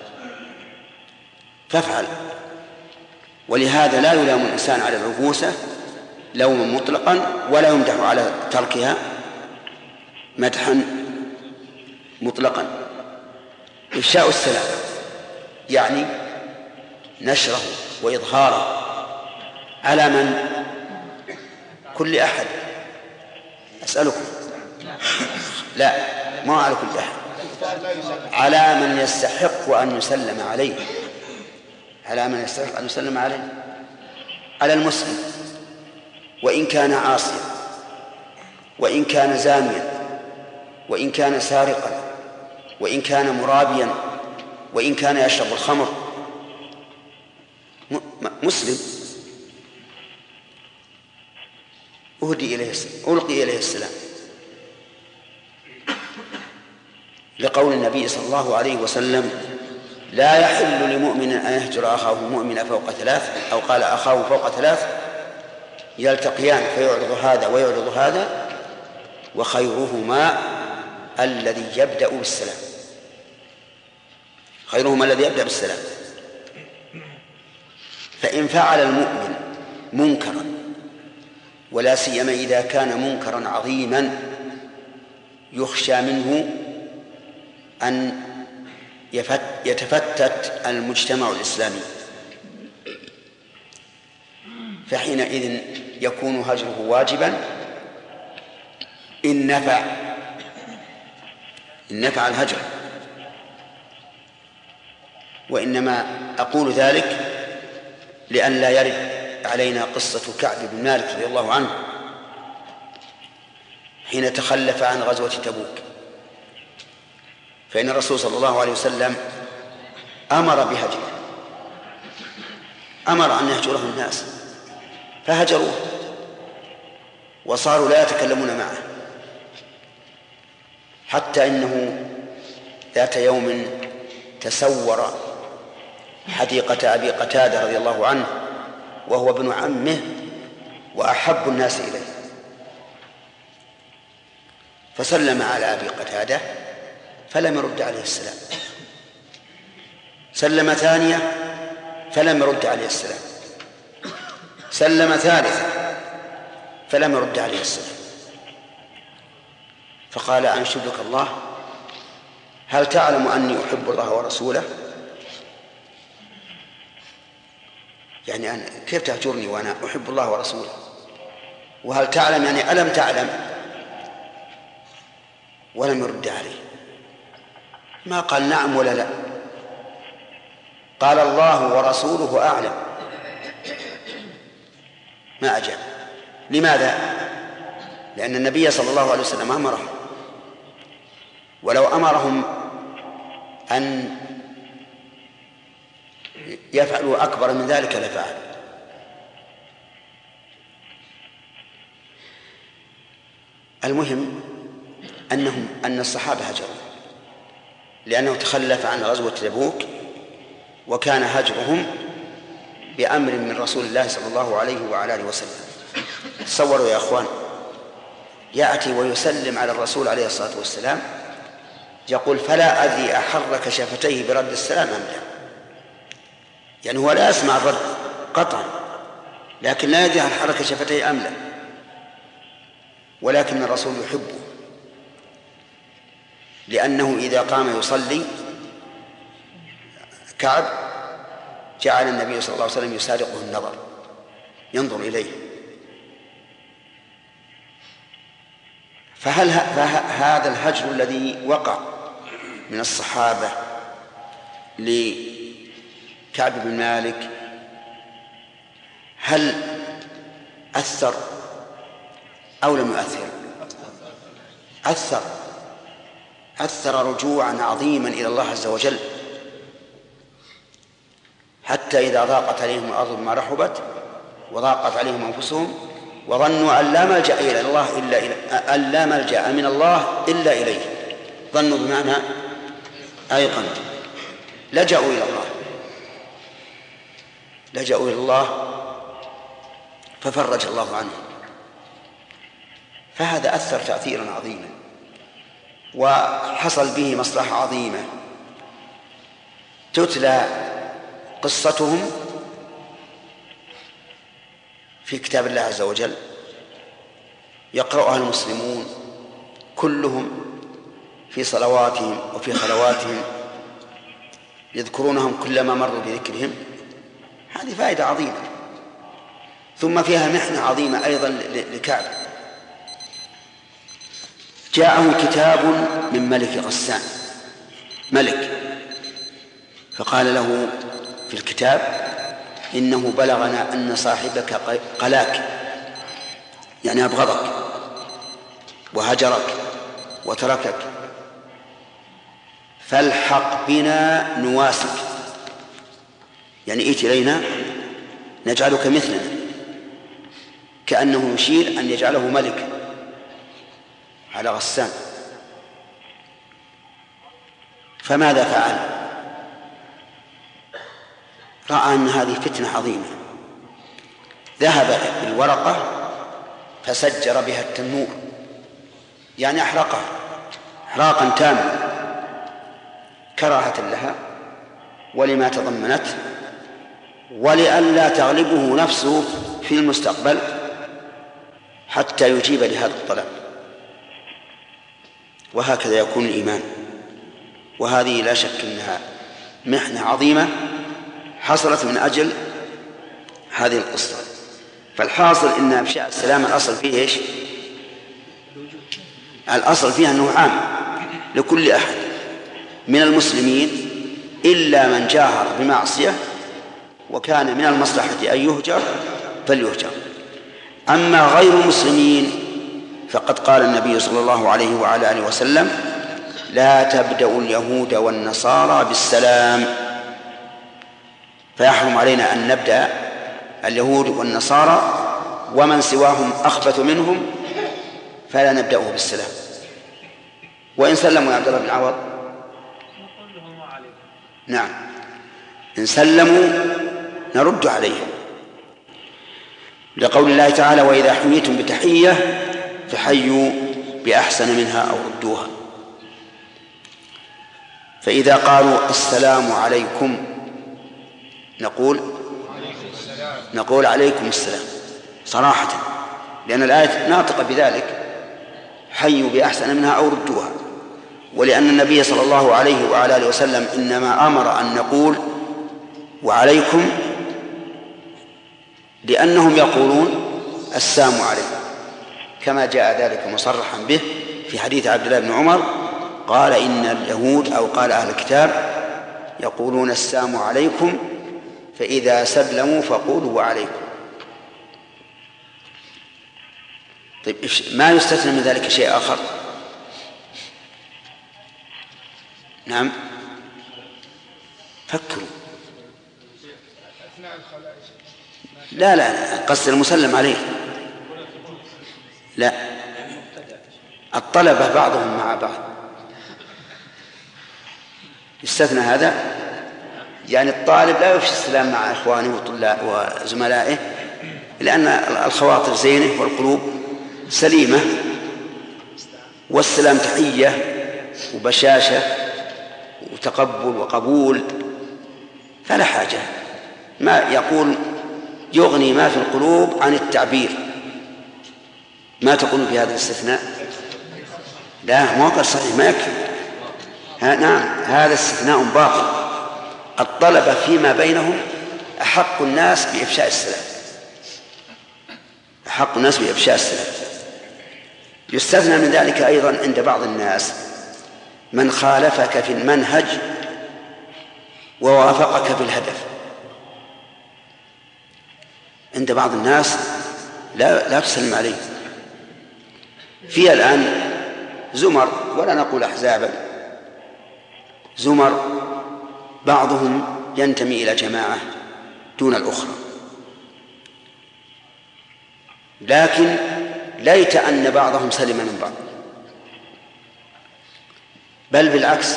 فافعل. ولهذا لا يلام الإنسان على العبوسة لوما مطلقا ولا يمدح على تركها مدحا مطلقا. إفشاء السلام يعني نشره وإظهاره على من؟ كل أحد. أسألكم لا ما على كل أحد، على من يستحق أن يسلم عليه، على من يستحق أن يسلم عليه، على المسلم وإن كان عاصيا وإن كان زانيا وإن كان سارقا وإن كان مرابيا وإن كان يشرب الخمر، مسلم أهدي إليه ألقي إليه السلام، لقول النبي صلى الله عليه وسلم: لا يحل لمؤمن أن يهجر أخاه مؤمن فوق ثلاث، أو قال أخاه فوق ثلاث، يلتقيان فيعرض هذا ويعرض هذا، وخيرهما الذي يبدأ بالسلام، خيرهما الذي يبدأ بالسلام. فإن فعل المؤمن منكرا، ولا سيما إذا كان منكرا عظيما يخشى منه أن يتفتت المجتمع الإسلامي، فحينئذ يكون هجره واجبا إن نفع إن نفع الهجر. وإنما أقول ذلك لأن لا يرد علينا قصة كعب بن مالك رضي الله عنه حين تخلف عن غزوة تبوك، فإن الرسول صلى الله عليه وسلم أمر بهجره، أمر أن يهجره الناس فهجروه وصاروا لا يتكلمون معه، حتى إنه ذات يوم تسور حديقة أبي قتادة رضي الله عنه وهو ابن عمه وأحب الناس إليه، فسلم على أبي قتادة فلم يرد عليه السلام، سلم ثانية فلم يرد عليه السلام، سلم ثالثة فلم يرد عليه السلام، فقال: أنشدك الله، هل تعلم أني أحب الله ورسوله؟ يعني أنا كيف تهجرني وأنا أحب الله ورسوله؟ وهل تعلم يعني ألم تعلم؟ ولم يرد عليه، ما قال نعم ولا لا، قال الله ورسوله أعلم، ما أجاب. لماذا؟ لأن النبي صلى الله عليه وسلم أمرهم، ولو أمرهم أن يفعلوا أكبر من ذلك لفعل. المهم أنهم أن الصحابة هجروا لأنه تخلف عن غزوة تبوك، وكان هجرهم بأمر من رسول الله صلى الله عليه وعلى آله وسلم. تصوروا يا أخوان، يأتي ويسلم على الرسول عليه الصلاة والسلام يقول: فلا أدري أحرك شفتيه برد السلام أم لا، يعني هو لا يسمع الرد قطعا، لكن لا يدري هل حرك شفتيه أم لا، ولكن الرسول يحبه، لأنه إذا قام يصلي كعب جعل النبي صلى الله عليه وسلم يسارقه النظر، ينظر إليه. فهل هذا الهجر الذي وقع من الصحابة لكعب بن مالك هل أثر أو لم يؤثر؟ أثر أثر رجوعا عظيما إلى الله عز وجل، حتى إذا ضاقت عليهم الأرض بما رحبت وضاقت عليهم أنفسهم وظنوا أن لا ملجأ إلى الله إلا إلى أن لا ملجأ من الله إلا إليه، ظنوا بمعنى أيقنوا، لجأوا إلى الله لجأوا إلى الله ففرج الله عنه. فهذا أثر تأثيرا عظيما وحصل به مصلحة عظيمة. تتلى قصتهم في كتاب الله عز وجل، يقرأها المسلمون كلهم في صلواتهم وفي خلواتهم، يذكرونهم كلما مروا بذكرهم. هذه فائدة عظيمة. ثم فيها محنة عظيمة أيضا لكعب. جاءه كتاب من ملك غسان، ملك، فقال له في الكتاب: إنه بلغنا أن صاحبك قلاك، يعني أبغضك وهجرك وتركك، فالحق بنا نواسك، يعني ائت إلينا نجعلك مثلنا، كأنه يشير أن يجعله ملك على غسان. فماذا فعل؟ رأى أن هذه فتنة عظيمة، ذهب بالورقة فسجر بها التنور، يعني أحرقها إحراقا تاما كراهة لها ولما تضمنت، ولئلا تغلبه نفسه في المستقبل حتى يجيب لهذا الطلب. وهكذا يكون الإيمان. وهذه لا شك أنها محنة عظيمة حصلت من أجل هذه القصة. فالحاصل إن أفشاء السلام الأصل فيه إيش؟ الأصل فيها أنه عام لكل أحد من المسلمين إلا من جاهر بمعصية وكان من المصلحة أن يهجر فليهجر. أما غير المسلمين فقد قال النبي صلى الله عليه وعلى آله وسلم: لا تبدأ اليهود والنصارى بالسلام. فيحرم علينا أن نبدأ اليهود والنصارى ومن سواهم أخبث منهم فلا نبدأه بالسلام. وإن سلموا يا عبد الله بن عوض، نعم، إن سلموا نرد عليهم، لقول الله تعالى: وإذا حييتم بتحية فحيوا بأحسن منها أو ردوها. فإذا قالوا السلام عليكم نقول نقول عليكم السلام صراحة، لأن الآية ناطقة بذلك: حيوا بأحسن منها أو ردوها. ولأن النبي صلى الله عليه وعلى آله وسلم إنما أمر أن نقول وعليكم لأنهم يقولون السلام عليكم، كما جاء ذلك مصرحا به في حديث عبد الله بن عمر قال: إن اليهود أو قال أهل الكتاب يقولون السلام عليكم، فإذا سلموا فقولوا وعليكم. طيب، ما يستثنى من ذلك شيء آخر؟ نعم، فكروا. لا لا قصد المسلم عليه، لا، الطلبة بعضهم مع بعض يستثنى هذا، يعني الطالب لا يفشي السلام مع إخوانه وزملائه، لأن الخواطر زينة والقلوب سليمة، والسلام تحية وبشاشة وتقبل وقبول، فلا حاجة. ما يقول يغني ما في القلوب عن التعبير. ما تقول في هذا الاستثناء؟ لا، موقع صحيح ما يكفي. نعم، هذا استثناء باطل. الطلبة فيما بينهم أحق الناس بإفشاء السلام، أحق الناس بإفشاء السلام. يستثنى من ذلك أيضا عند بعض الناس من خالفك في المنهج ووافقك في الهدف. عند بعض الناس لا, لا تسلم عليه. في الآن زمر، ولا نقول أحزابا، زمر بعضهم ينتمي إلى جماعة دون الأخرى، لكن ليت أن بعضهم سلم من بعض، بل بالعكس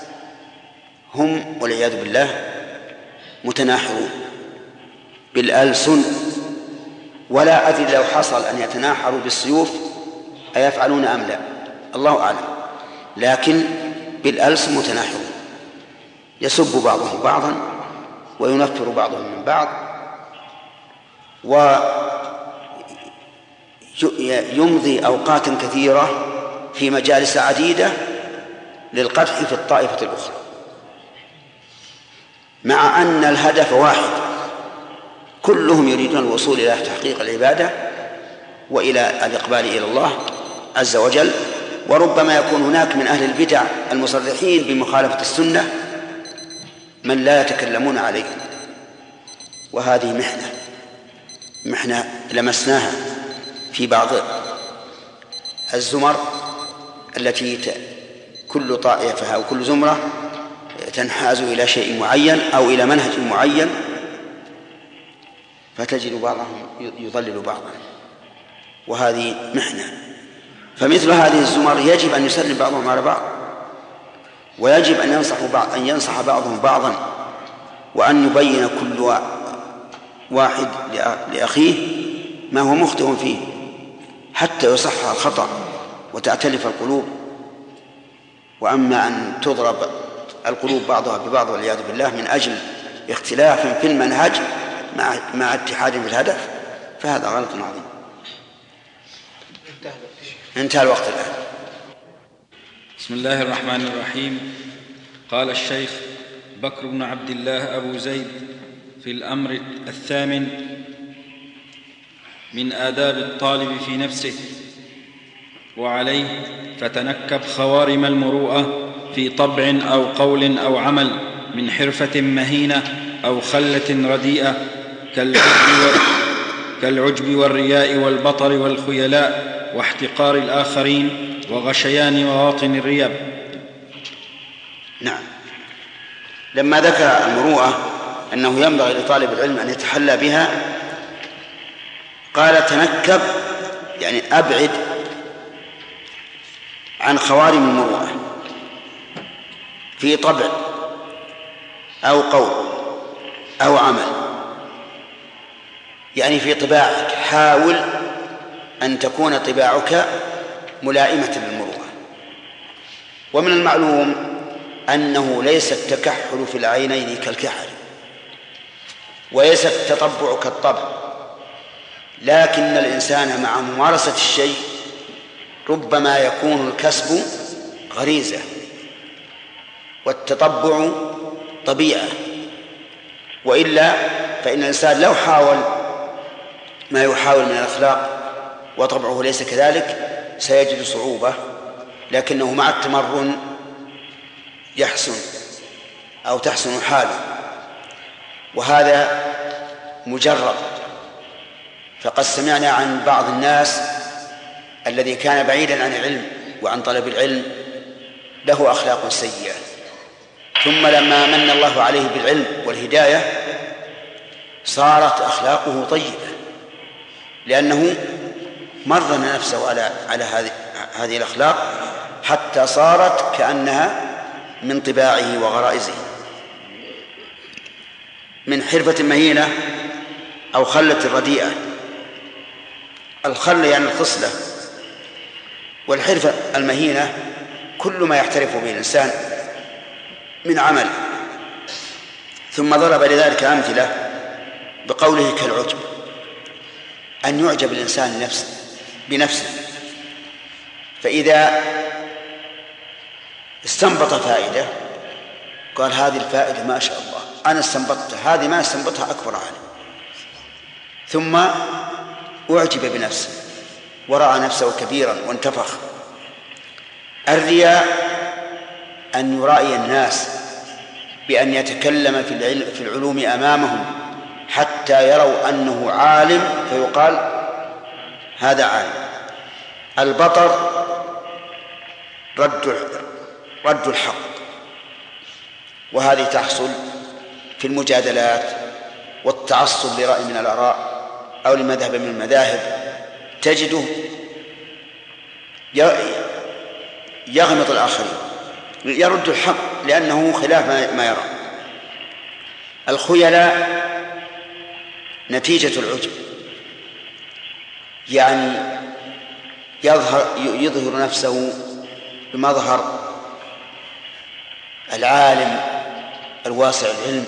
هم والعياذ بالله متناحرون بالألسن. ولا أدري لو حصل أن يتناحروا بالسيوف أيفعلون أم لا؟ الله أعلم. لكن بالألسن متناحرون، يسب بعضهم بعضا وينفر بعضهم من بعض، ويمضي أوقات كثيرة في مجالس عديدة للقدح في الطائفة الأخرى، مع أن الهدف واحد، كلهم يريدون الوصول إلى تحقيق العبادة وإلى الإقبال إلى الله عز وجل. وربما يكون هناك من أهل البدع المصرحين بمخالفة السنة من لا يتكلمون عليه، وهذه محنة محنة لمسناها في بعض الزمر التي كل طائفة أو كل زمرة تنحاز إلى شيء معين أو إلى منهج معين، فتجد بعضهم يضلل بعضا، وهذه محنة. فمثل هذه الزمر يجب أن يسلم بعضهم على بعض، ويجب أن ينصح بعض أن ينصح بعضهم بعضا، وأن يبين كل واحد لأخيه ما هو مخطئ فيه حتى يصحح الخطأ وتأتلف القلوب. وأما أن تضرب القلوب بعضها ببعض والعياذ بالله من أجل اختلاف في المنهج مع مع اتحاد في الهدف، فهذا غلط عظيم. انتهى الوقت الآن. بسم الله الرحمن الرحيم. قال الشيخ بكر بن عبد الله أبو زيد في الأمر الثامن من آداب الطالب في نفسه وعليه: فتنكب خوارم المروءة في طبع أو قول أو عمل من حرفة مهينة أو خلة رديئة كالعجب والرياء والبطر والخيلاء واحتقار الآخرين وغشيان مواطن الريب. نعم. لما ذكر المروءة أنه ينبغي لطالب العلم أن يتحلى بها، قال تنكب يعني أبعد عن خوارم المروءة في طبع أو قول أو عمل، يعني في طباعك حاول أن تكون طباعك ملائمة للمروءة. ومن المعلوم أنه ليس التكحل في العينين كالكحل، وليس التطبع كالطبع، لكن الإنسان مع ممارسة الشيء ربما يكون الكسب غريزة والتطبع طبيعة، وإلا فإن الإنسان لو حاول ما يحاول من الأخلاق وطبعه ليس كذلك سيجد صعوبة، لكنه مع التمرن يحسن أو تحسن حاله، وهذا مجرب. فقد سمعنا عن بعض الناس الذي كان بعيدا عن العلم وعن طلب العلم له أخلاق سيئة، ثم لما من الله عليه بالعلم والهداية صارت أخلاقه طيبة، لأنه مرن نفسه على على هذه هذه الأخلاق حتى صارت كأنها من طباعه وغرائزه. من حرفة مهينة أو خلة رديئة. الخل يعني الخصلة، والحرفة المهينة كل ما يحترف به الإنسان من عمل. ثم ضرب لذلك أمثلة بقوله كالعجب، أن يعجب الإنسان نفسه بنفسه، فإذا استنبط فائدة قال هذه الفائدة ما شاء الله أنا استنبطتها، هذه ما استنبطها أكبر عالم، ثم أعجب بنفسه ورأى نفسه كبيرا وانتفخ. الرياء أن يرائي الناس بأن يتكلم في العلم في العلوم أمامهم حتى يروا أنه عالم فيقال هذا عالم. البطر رد رد الحق، وهذه تحصل في المجادلات والتعصب لرأي من الآراء أو لمذهب من المذاهب، تجده يغمط الآخرين، يرد الحق لأنه خلاف ما يرى. الخيلاء نتيجة العجب، يعني يظهر, يظهر نفسه بمظهر العالم الواسع العلم.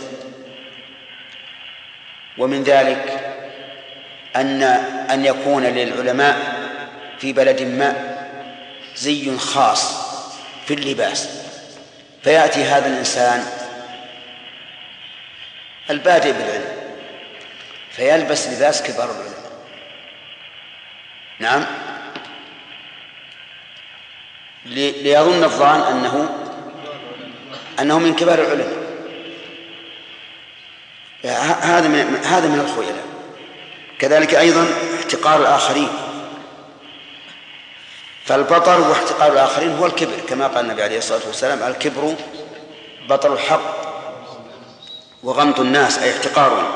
ومن ذلك أن أن يكون للعلماء في بلد ما زي خاص في اللباس، فيأتي هذا الإنسان البادئ بالعلم فيلبس لباس كبار العلماء. نعم، ليظن الظان أنه أنه من كبار العلماء. هذا من هذا من الخيلاء. كذلك أيضا احتقار الآخرين، فالبطر واحتقار الآخرين هو الكبر، كما قال النبي عليه الصلاة والسلام: الكبر بطر الحق وغمط الناس، أي احتقارهم.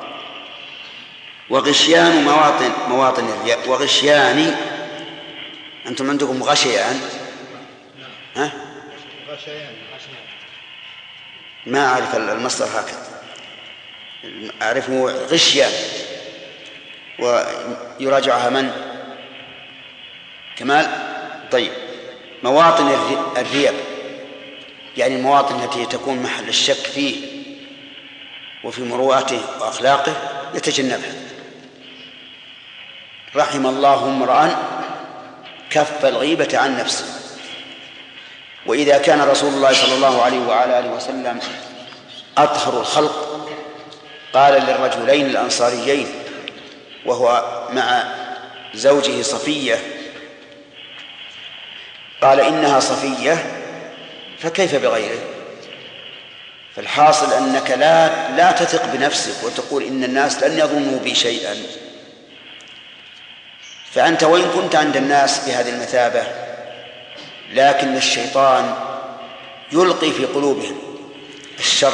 وغشيان مواطن مواطن الرياء. وغشيان، أنتم عندكم غشيان؟ ها؟ ما أعرف المصدر هكذا، أعرفه غشيان. ويراجعها من؟ كمال. طيب، مواطن الريب يعني المواطن التي تكون محل الشك فيه وفي مروءته وأخلاقه يتجنبها. رحم الله امرأ كف الغيبة عن نفسه. وإذا كان رسول الله صلى الله عليه وعلى آله وسلم أطهر الخلق، قال للرجلين الأنصاريين وهو مع زوجه صفية، قال: إنها صفية فكيف بغيره؟ فالحاصل أنك لا لا تثق بنفسك وتقول إن الناس لن يظنوا بي شيئا. فأنت وإن كنت عند الناس بهذه المثابة، لكن الشيطان يلقي في قلوبهم الشر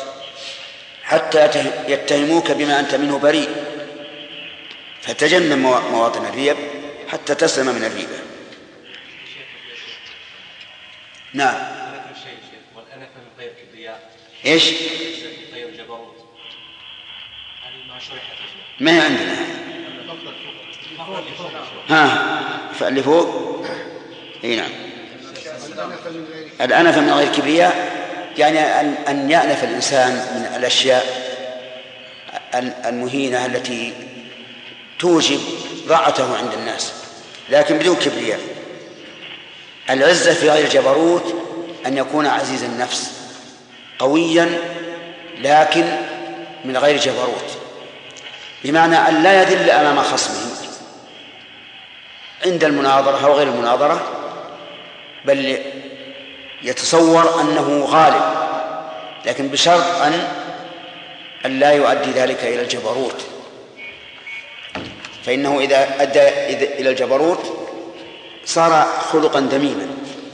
حتى يتهموك بما أنت منه بريء، فتجنب مواطن الريب حتى تسلم من الريبة. نعم. ايش؟ ما هي عندنا. ها، فاللي فوق. اي نعم. الأنف من غير كبرياء يعني أن أن يأنف الإنسان من الأشياء المهينة التي توجب ضاعته عند الناس، لكن بدون كبرياء. العزة في غير جبروت أن يكون عزيز النفس قويا لكن من غير جبروت، بمعنى أن لا يذل أمام خصمه عند المناظرة أو غير المناظرة، بل يتصور أنه غالب، لكن بشرط أن أن لا يؤدي ذلك إلى الجبروت، فإنه إذا أدى إلى الجبروت صار خلقا ذميما.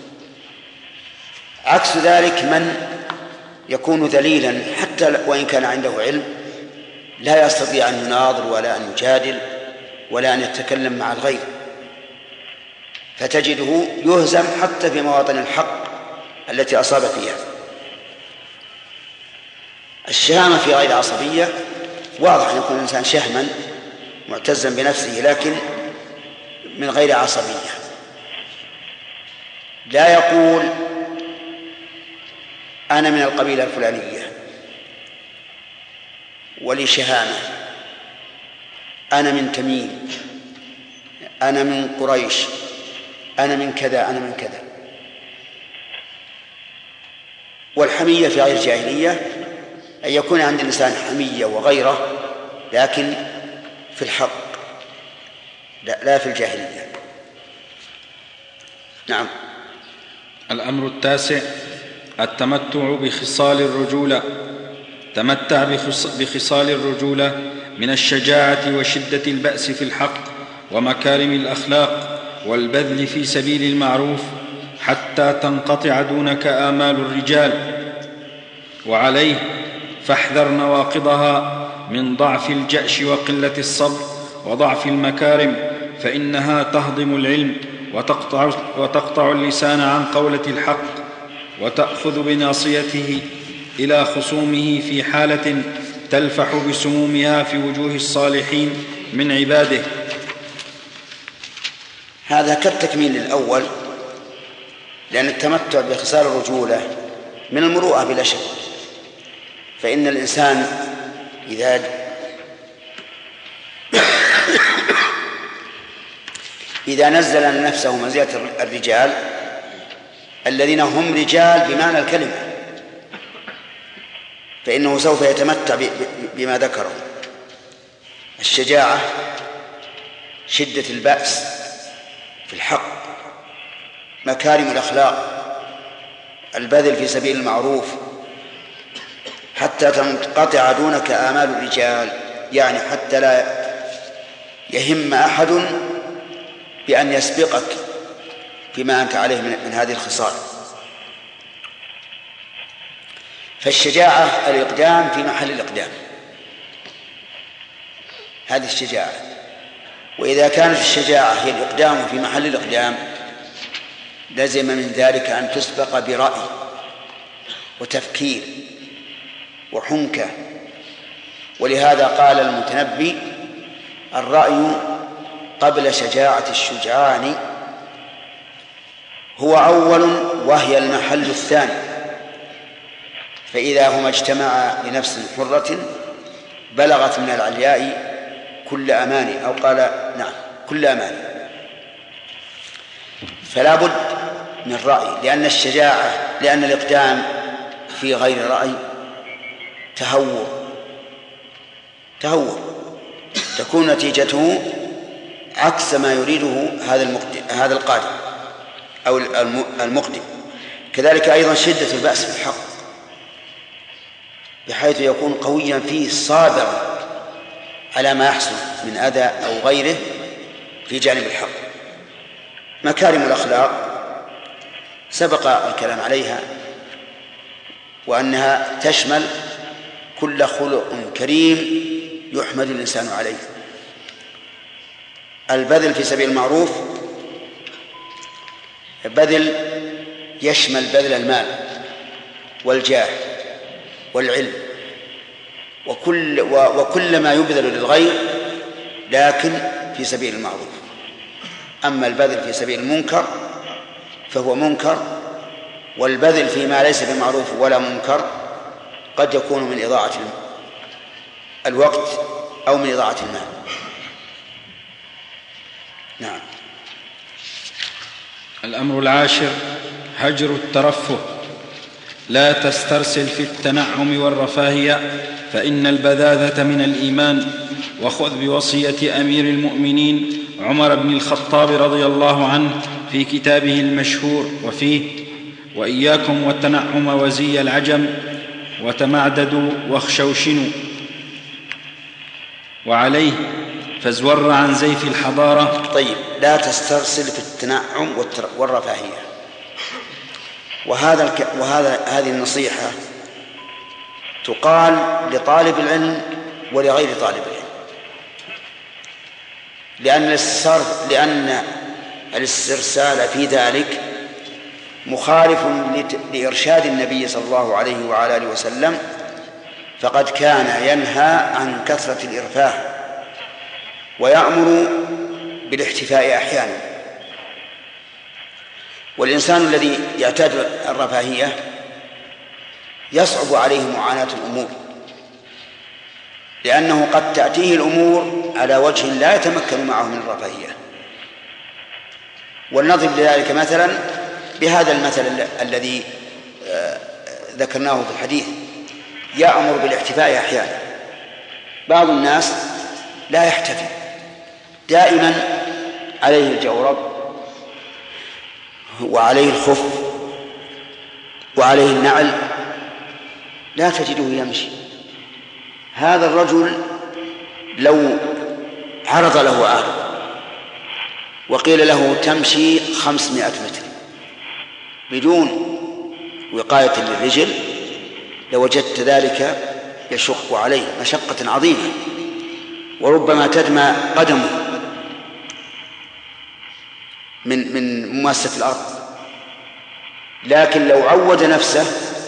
عكس ذلك من يكون ذليلا حتى وإن كان عنده علم، لا يستطيع أن يناظر ولا أن يجادل ولا أن يتكلم مع الغير، فتجده يهزم حتى في مواطن الحق التي أصاب فيها. الشهامة في غير عصبية واضح أن يكون الإنسان شهما معتزا بنفسه لكن من غير عصبية، لا يقول أنا من القبيلة الفلانية ولي شهامة، أنا من تميم، أنا من قريش، أنا من كذا، أنا من كذا. والحمية في غير جاهلية أن يكون عند الإنسان حمية وغيره لكن في الحق لا, لا في الجاهلية. نعم. الأمر التاسع: التمتع بخصال الرجولة. تمتع بخصال الرجولة من الشجاعة وشدة البأس في الحق ومكارم الأخلاق والبذل في سبيل المعروف حتى تنقطع دونك آمال الرجال. وعليه فاحذر نواقضها من ضعف الجأش وقلة الصبر وضعف المكارم، فإنها تهضم العلم وتقطع, وتقطع اللسان عن قولة الحق، وتأخذ بناصيته إلى خصومه في حالة تلفح بسمومها في وجوه الصالحين من عباده. هذا كالتكميل للأول، لأن التمتع بخصال الرجولة من المروءة بلا شك. فإن الإنسان إذا إذا نزل نفسه منزلة الرجال الذين هم رجال بمعنى الكلمة، فإنه سوف يتمتع بما ذكره: الشجاعة، شدة البأس في الحق، مكارم الأخلاق، البذل في سبيل المعروف، حتى تنقطع دونك آمال الرجال، يعني حتى لا يهم أحد بأن يسبقك فيما أنت عليه من هذه الخصال. فالشجاعة الإقدام في محل الإقدام، هذه الشجاعة. وإذا كانت الشجاعة هي الإقدام في محل الإقدام لزم من ذلك أن تسبق برأي وتفكير وحنكة. ولهذا قال المتنبي: الرأي قبل شجاعة الشجعان هو أول وهي المحل الثاني، فإذا هما اجتمعا لنفس حرة بلغت من العلياء كل أماني، أو قال نعم كل أماني. فلا بد من رأي، لأن الشجاعة لأن الإقدام في غير رأي تهور تهور تكون نتيجته عكس ما يريده هذا المقدم هذا القادم أو المقدم. كذلك أيضا شدة البأس في الحق، بحيث يكون قويا فيه صابرا على ما يحصل من أذى أو غيره في جانب الحق. مكارم الأخلاق سبق الكلام عليها، وأنها تشمل كل خلق كريم يحمد الإنسان عليه. البذل في سبيل المعروف بذل يشمل بذل المال والجاه والعلم وكل, وكل ما يبذل للغير، لكن في سبيل المعروف. أما البذل في سبيل المنكر فهو منكر، والبذل فيما ليس بمعروف ولا منكر قد يكون من إضاعة الوقت أو من إضاعة المال. نعم. الأمر العاشر: هجر الترفه. لا تسترسل في التنعم والرفاهية، فإن البذاذة من الإيمان. وخذ بوصية أمير المؤمنين عمر بن الخطاب رضي الله عنه في كتابه المشهور وفيه: وإياكم والتنعم وزي العجم، وتمعددوا واخشوشنوا. وعليه: فازور عن زيف الحضارة. طيب، لا تسترسل في التنعم والرفاهية. وهذا الك... وهذا هذه النصيحة تقال لطالب العلم ولغير طالب العلم، لأن الاسترسال لأن الاسترسال في ذلك مخالف لإرشاد النبي صلى الله عليه وعلى آله وسلم، فقد كان ينهى عن كثرة الإرفاه ويأمر بالاحتفاء أحيانا. والإنسان الذي يعتاد الرفاهية يصعب عليه معاناة الأمور، لأنه قد تأتيه الأمور على وجه لا يتمكن معه من الرفاهية. والنظر لذلك مثلا بهذا المثل الذي ذكرناه في الحديث: يأمر بالاحتفاء أحيانا. بعض الناس لا يحتفي، دائما عليه الجورب وعليه الخف وعليه النعل، لا تجده يمشي. هذا الرجل لو عرض له عارض وقيل له تمشي خمسمائة متر بدون وقاية للرجل لوجدت ذلك يشق عليه مشقة عظيمة، وربما تدمى قدمه من من مماسة الأرض. لكن لو عود نفسه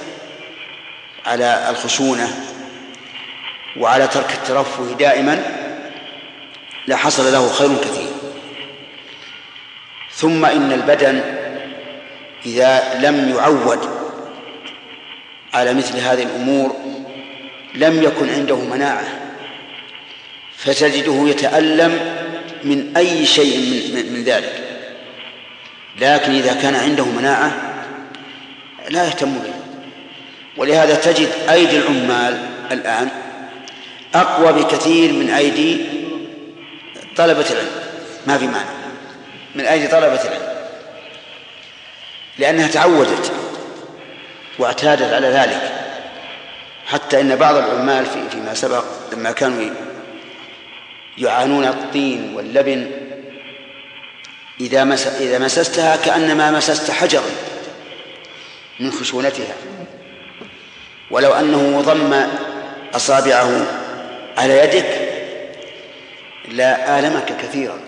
على الخشونة وعلى ترك الترفه دائما لحصل له خير كثير. ثم إن البدن إذا لم يعود على مثل هذه الأمور لم يكن عنده مناعة، فتجده يتألم من أي شيء من, من ذلك. لكن إذا كان عنده مناعة لا يهتم به. ولهذا تجد أيدي العمال الآن أقوى بكثير من أيدي طلبة العلم، ما في معنى، من أيدي طلبة العلم، لأنها تعودت واعتادت على ذلك. حتى إن بعض العمال في فيما سبق لما كانوا يعانون الطين واللبن إذا مس إذا مسستها كأنما مسست حجرا من خشونتها، ولو أنه ضم أصابعه على يدك لا آلمك كثيرا،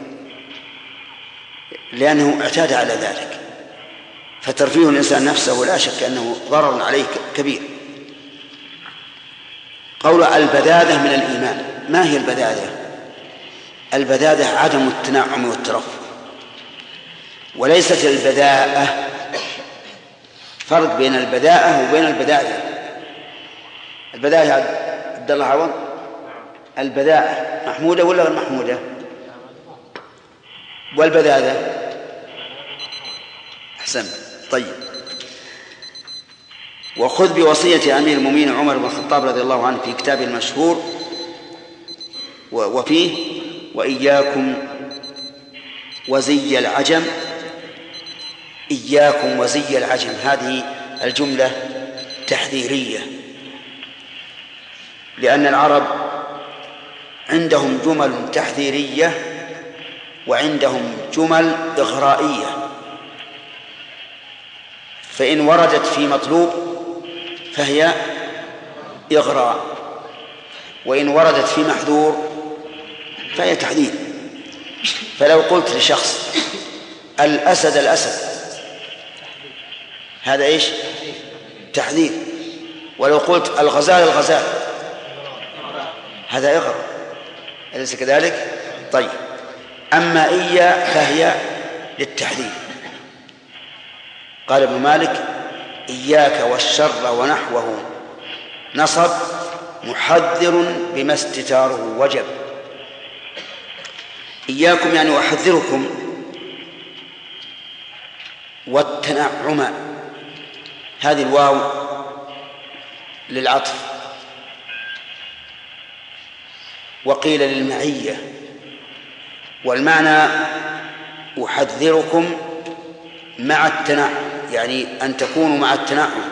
لأنه اعتاد على ذلك. فترفيه الإنسان نفسه لا شك أنه ضرر عليه كبير. قول البذاذة من الإيمان. ما هي البذاذة؟ البذاذة عدم التنعم والترفه، وليست البذاءة. فرق بين البذاءة وبين البذاذة. البذاءة يا عبد الله عوض، البذاءة محمودة ولا غير محمودة؟ والبذاذة أحسن. طيب. وخذ بوصية أمير المؤمنين عمر بن الخطاب رضي الله عنه في كتابه المشهور وفيه: وإياكم وزي العجم. إياكم وزي العجم، هذه الجملة تحذيرية، لأن العرب عندهم جمل تحذيرية وعندهم جمل إغرائية، فإن وردت في مطلوب فهي إغراء، وإن وردت في محذور فهي تحذير. فلو قلت لشخص الأسد الأسد هذا إيش؟ تحذير. ولو قلت الغزال الغزال هذا إغراء، أليس كذلك؟ طيب. أما إيا فهي للتحذير. قال ابن مالك: إياك والشر ونحوه نصب محذر بما استتاره وجب. إياكم يعني أحذركم والتنعم، هذه الواو للعطف، وقيل للمعية، والمعنى أحذركم مع التنعم، يعني أن تكونوا مع التنعم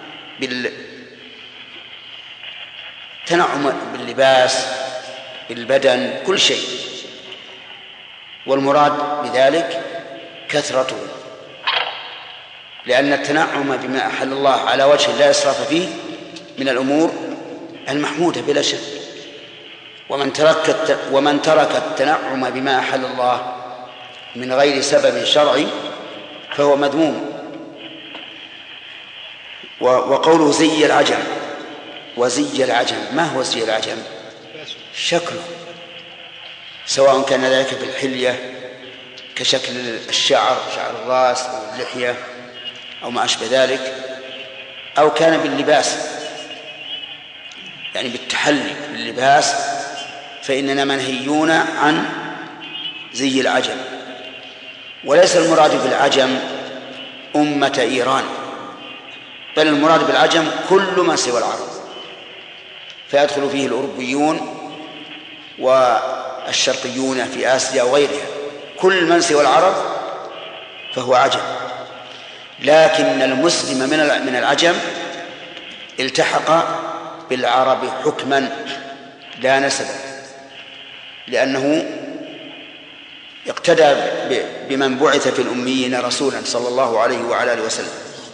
بالتنعم باللباس بالبدن كل شيء، والمراد بذلك كثرته، لأن التنعم بما أحل الله على وجه لا إسراف فيه من الأمور المحمودة بلا شك. ومن ترك ومن ترك التنعم بما أحل الله من غير سبب شرعي فهو مذموم. وقوله زي العجم، وزي العجم، ما هو زي العجم؟ شكله، سواء كان ذلك في الحلية كشكل الشعر، شعر الرأس أو اللحية أو ما أشبه ذلك، أو كان باللباس يعني بالتحلي باللباس، فإننا منهيون عن زي العجم. وليس المراد بالعجم أمة إيران، بل المراد بالعجم كل ما سوى العرب، فيدخل فيه الأوروبيون والشرقيون في آسيا وغيرها، كل من سوى العرب فهو عجم. لكن المسلم من العجم التحق بالعرب حكما لا نسبا، لأنه اقتدى بمن بعث في الأميين رسولا صلى الله عليه وعلى آله وسلم.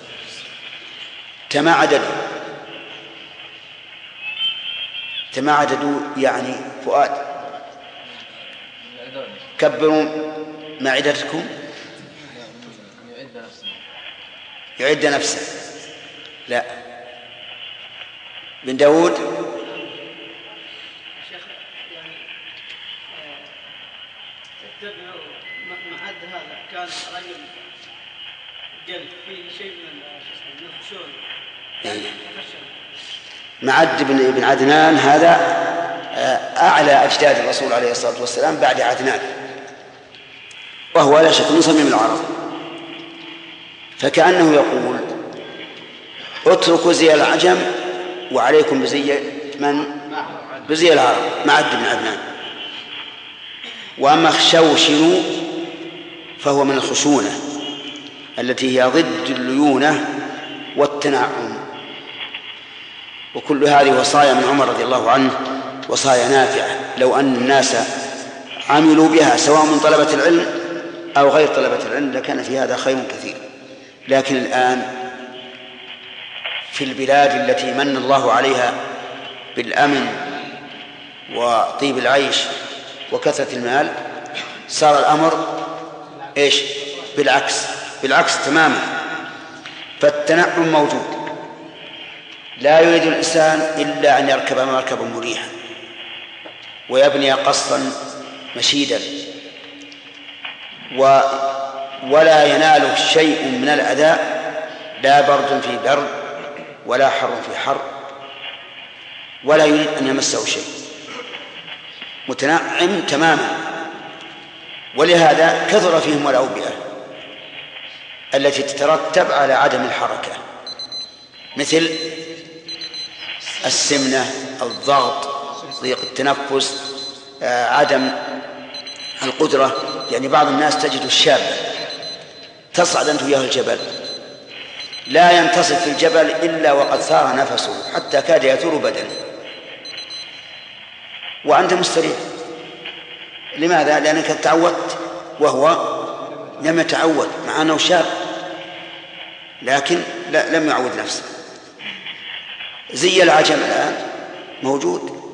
تماعدوا تماعدوا يعني فؤاد، كبروا معدتكم، يعد نفسه. لا، بن داود تتبع معدها هذا كان رجل جلد فيه شيء من الخشوع يعني تفشل. معد بن عدنان هذا أعلى أجداد الرسول عليه الصلاة والسلام بعد عدنان، وهو لا شك من صميم العرب، فكأنه يقول اتركوا زي العجم وعليكم بزي من؟ بزي العرب، معد بن عدنان. وأما خشوشن فهو من الخشونة التي هي ضد الليونة والتنعم، وكل هذه وصايا من عمر رضي الله عنه، وصايا نافعة لو أن الناس عملوا بها سواء من طلبة العلم أو غير طلبة العلم لكان في هذا خير كثير. لكن الآن في البلاد التي من الله عليها بالأمن وطيب العيش وكثرة المال صار الأمر إيش؟ بالعكس بالعكس تماما. فالتنعم موجود، لا يريد الإنسان إلا أن يركب مركبا مريحا ويبني قصرا مشيدا و ولا يناله شيء من الأذى، لا برد في برد ولا حر في حر، ولا يريد أن يمسه شيء، متنعم تماما. ولهذا كثر فيهم الأوبئة التي تترتب على عدم الحركة، مثل السمنة، الضغط، ضيق التنفس، عدم القدرة. يعني بعض الناس تجد الشاب تصعد أنت وياه الجبل لا ينتصف في الجبل إلا وقد ثار نفسه حتى كاد يثور بدنه وأنت مستريح. لماذا؟ لأنك تعودت وهو لم يتعود، مع أنه شاب لكن لا لم يعود نفسه. زي العجم الآن موجود،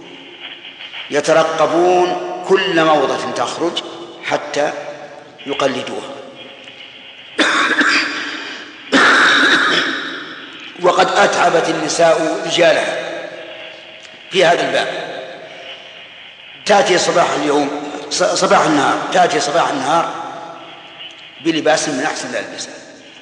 يترقبون كل موضة تخرج حتى يقلدوها. وقد أتعبت النساء رجالها في هذا الباب، تأتي صباح اليوم صباح النهار تأتي صباح النهار بلباس من أحسن الألبسة،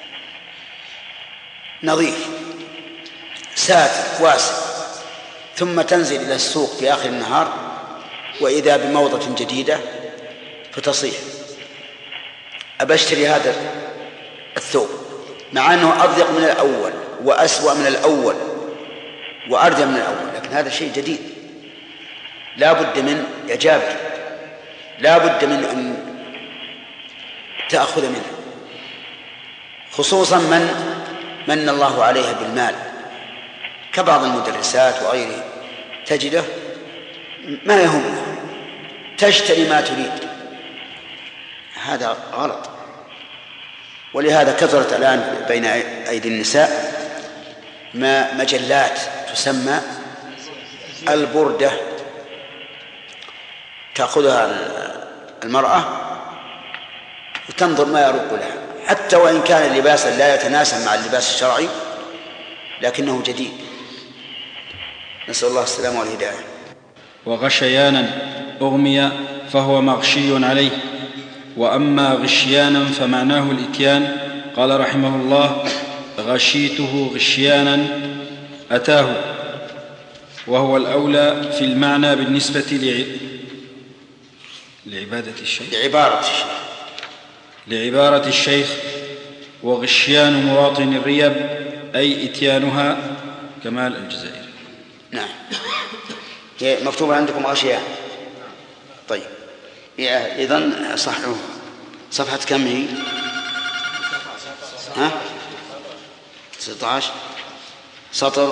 نظيف ساتر واسع، ثم تنزل إلى السوق في آخر النهار وإذا بموضة جديدة فتصيح أبشتري هذا الثوب، مع أنه أضيق من الأول وأسوأ من الأول وأردى من الأول، لكن هذا شيء جديد لا بد من يا جابر، لا بد من أن تأخذ منه، خصوصا من من الله عليها بالمال كبعض المدرسات وغيره، تجده ما يهمه تشتري ما تريد، هذا غلط. ولهذا كثرت الآن بين أيدي النساء ما مجلات تسمى البردة، تأخذها المرأة وتنظر ما يروق لها، حتى وإن كان لباسا لا يتناسب مع اللباس الشرعي لكنه جديد. نسأل الله السلامة والهداية. وغشيانا أغمي فهو مغشي عليه، وأما غشيانا فمعناه الإتيان. قال رحمه الله: غشيته غشيانا أتاه، وهو الأولى في المعنى بالنسبة لع... لعبادة الشيخ لعبارة الشيخ لعبارة الشيخ وغشيان مواطن الريب أي إتيانها. كمال الجزائري. نعم، مكتوب عندكم غشيان. طيب إذن صحوا صفحة كم هي؟ ها؟ ستة عشر سطر.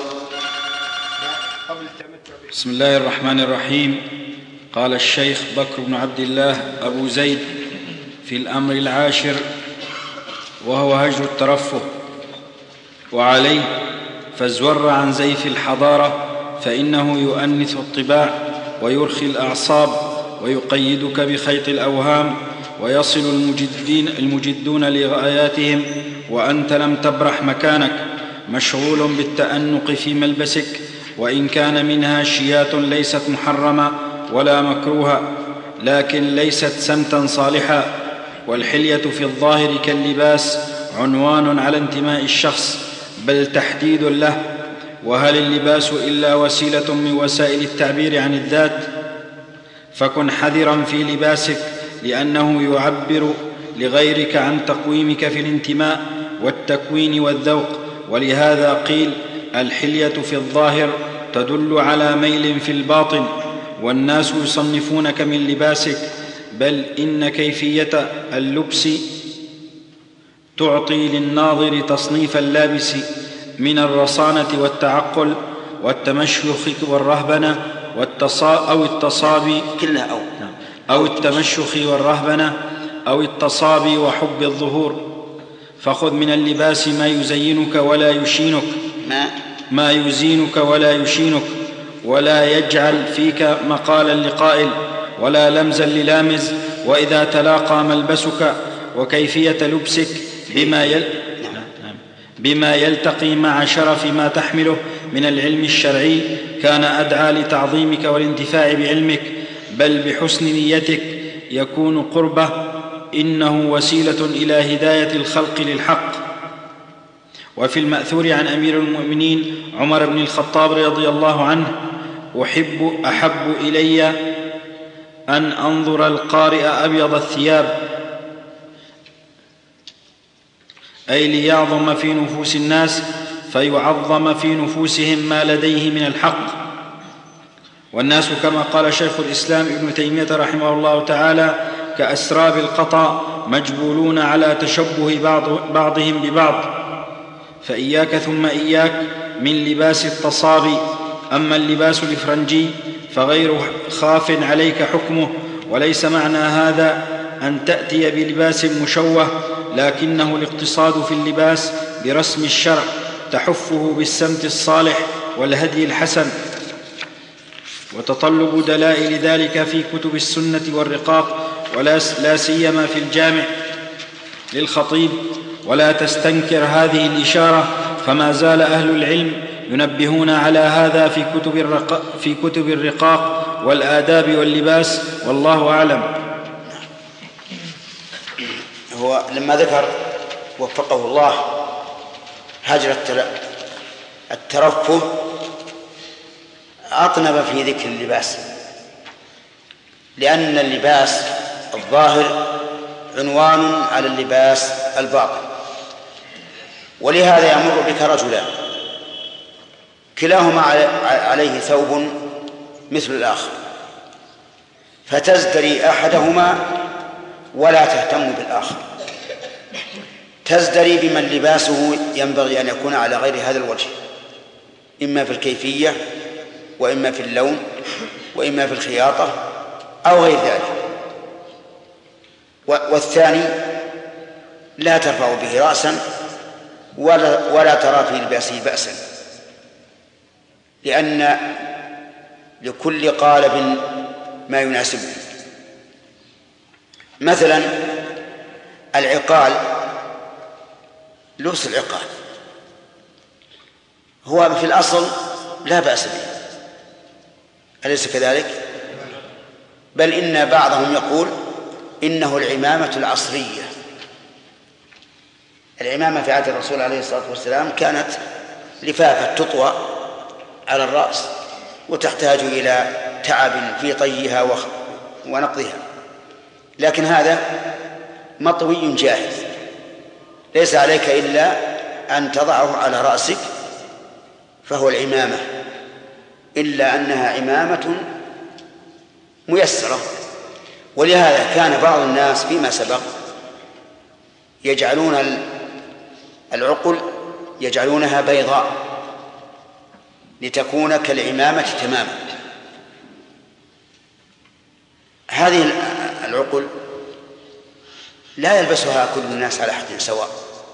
بسم الله الرحمن الرحيم. قال الشيخ بكر بن عبد الله أبو زيد في الأمر العاشر وهو هجر الترفه، وعليه: فازور عن زيف الحضارة فإنه يؤنث الطباع ويرخي الأعصاب ويقيدك بخيط الأوهام، ويصل المجدين المجدون لغاياتهم وأنت لم تبرح مكانك، مشغول بالتأنق في ملبسك، وإن كان منها شيات ليست محرمة ولا مكروهة، لكن ليست سمتا صالحا، والحلية في الظاهر كاللباس عنوان على انتماء الشخص بل تحديد له. وهل اللباس إلا وسيلة من وسائل التعبير عن الذات؟ فكن حذرا في لباسك لأنه يعبر لغيرك عن تقويمك في الانتماء والتكوين والذوق. ولهذا قيل الحلية في الظاهر تدل على ميل في الباطن. والناس يصنفونك من لباسك، بل إن كيفية اللبس تعطي للناظر تصنيف اللابس من الرصانة والتعقل والتمشيخ والرهبنة أو التصابي كلها أو أو التمشيخ والرهبنة أو التصابي وحب الظهور. فخذ من اللباس ما يزينك ولا يشينك ما, ما يزينك ولا يشينك، ولا يجعل فيك مقالا لقائل ولا لمزا للامز. وإذا تلاقى ملبسك وكيفية لبسك بما, يل... بما يلتقي مع شرف ما تحمله من العلم الشرعي كان أدعى لتعظيمك والانتفاع بعلمك، بل بحسن نيتك يكون قربه، إنه وسيلة إلى هداية الخلق للحق. وفي المأثور عن أمير المؤمنين عمر بن الخطاب رضي الله عنه: أحب أحب إلي أن أنظر القارئ أبيض الثياب، أي ليعظم في نفوس الناس فيعظم في نفوسهم ما لديه من الحق. والناس كما قال شيخ الإسلام ابن تيمية رحمه الله تعالى كأسراب القطا مجبولون على تشبه بعض بعضهم ببعض. فإياك ثم إياك من لباس التصابي. أما اللباس الإفرنجي فغير خاف عليك حكمه، وليس معنى هذا أن تأتي بلباس مشوه، لكنه الاقتصاد في اللباس برسم الشرع تحفه بالسمت الصالح والهدي الحسن، وتطلب دلائل ذلك في كتب السنة والرقاق، ولا لا سيما في الجامع للخطيب. ولا تستنكر هذه الإشارة، فما زال أهل العلم ينبهون على هذا في كتب الرقاق, في كتب الرقاق والآداب واللباس، والله أعلم. هو لما ذكر وفقه الله هجر الترفه أطنب في ذكر اللباس، لأن اللباس الظاهر عنوان على اللباس الباطن. ولهذا يمر بك رجلان كلاهما عليه ثوب مثل الآخر، فتزدري أحدهما ولا تهتم بالآخر، تزدري بمن لباسه ينبغي أن يكون على غير هذا الوجه، إما في الكيفية وإما في اللون وإما في الخياطة أو غير ذلك. والثاني لا ترفع به رأسا ولا, ولا ترى في لباسه بأسا، لأن لكل قالب ما يناسبه. مثلا العقال، لبس العقال هو في الأصل لا بأس به، أليس كذلك؟ بل إن بعضهم يقول إنه العمامة العصرية. العمامة في عهد الرسول عليه الصلاة والسلام كانت لفافة تطوى على الرأس وتحتاج إلى تعب في طيها ونقضها، لكن هذا مطوي جاهز، ليس عليك إلا أن تضعه على رأسك فهو العمامة، إلا أنها عمامة ميسرة. ولهذا كان بعض الناس فيما سبق يجعلون العقل يجعلونها بيضاء لتكون كالعمامة تماما. هذه العقل لا يلبسها كل الناس على حد سواء.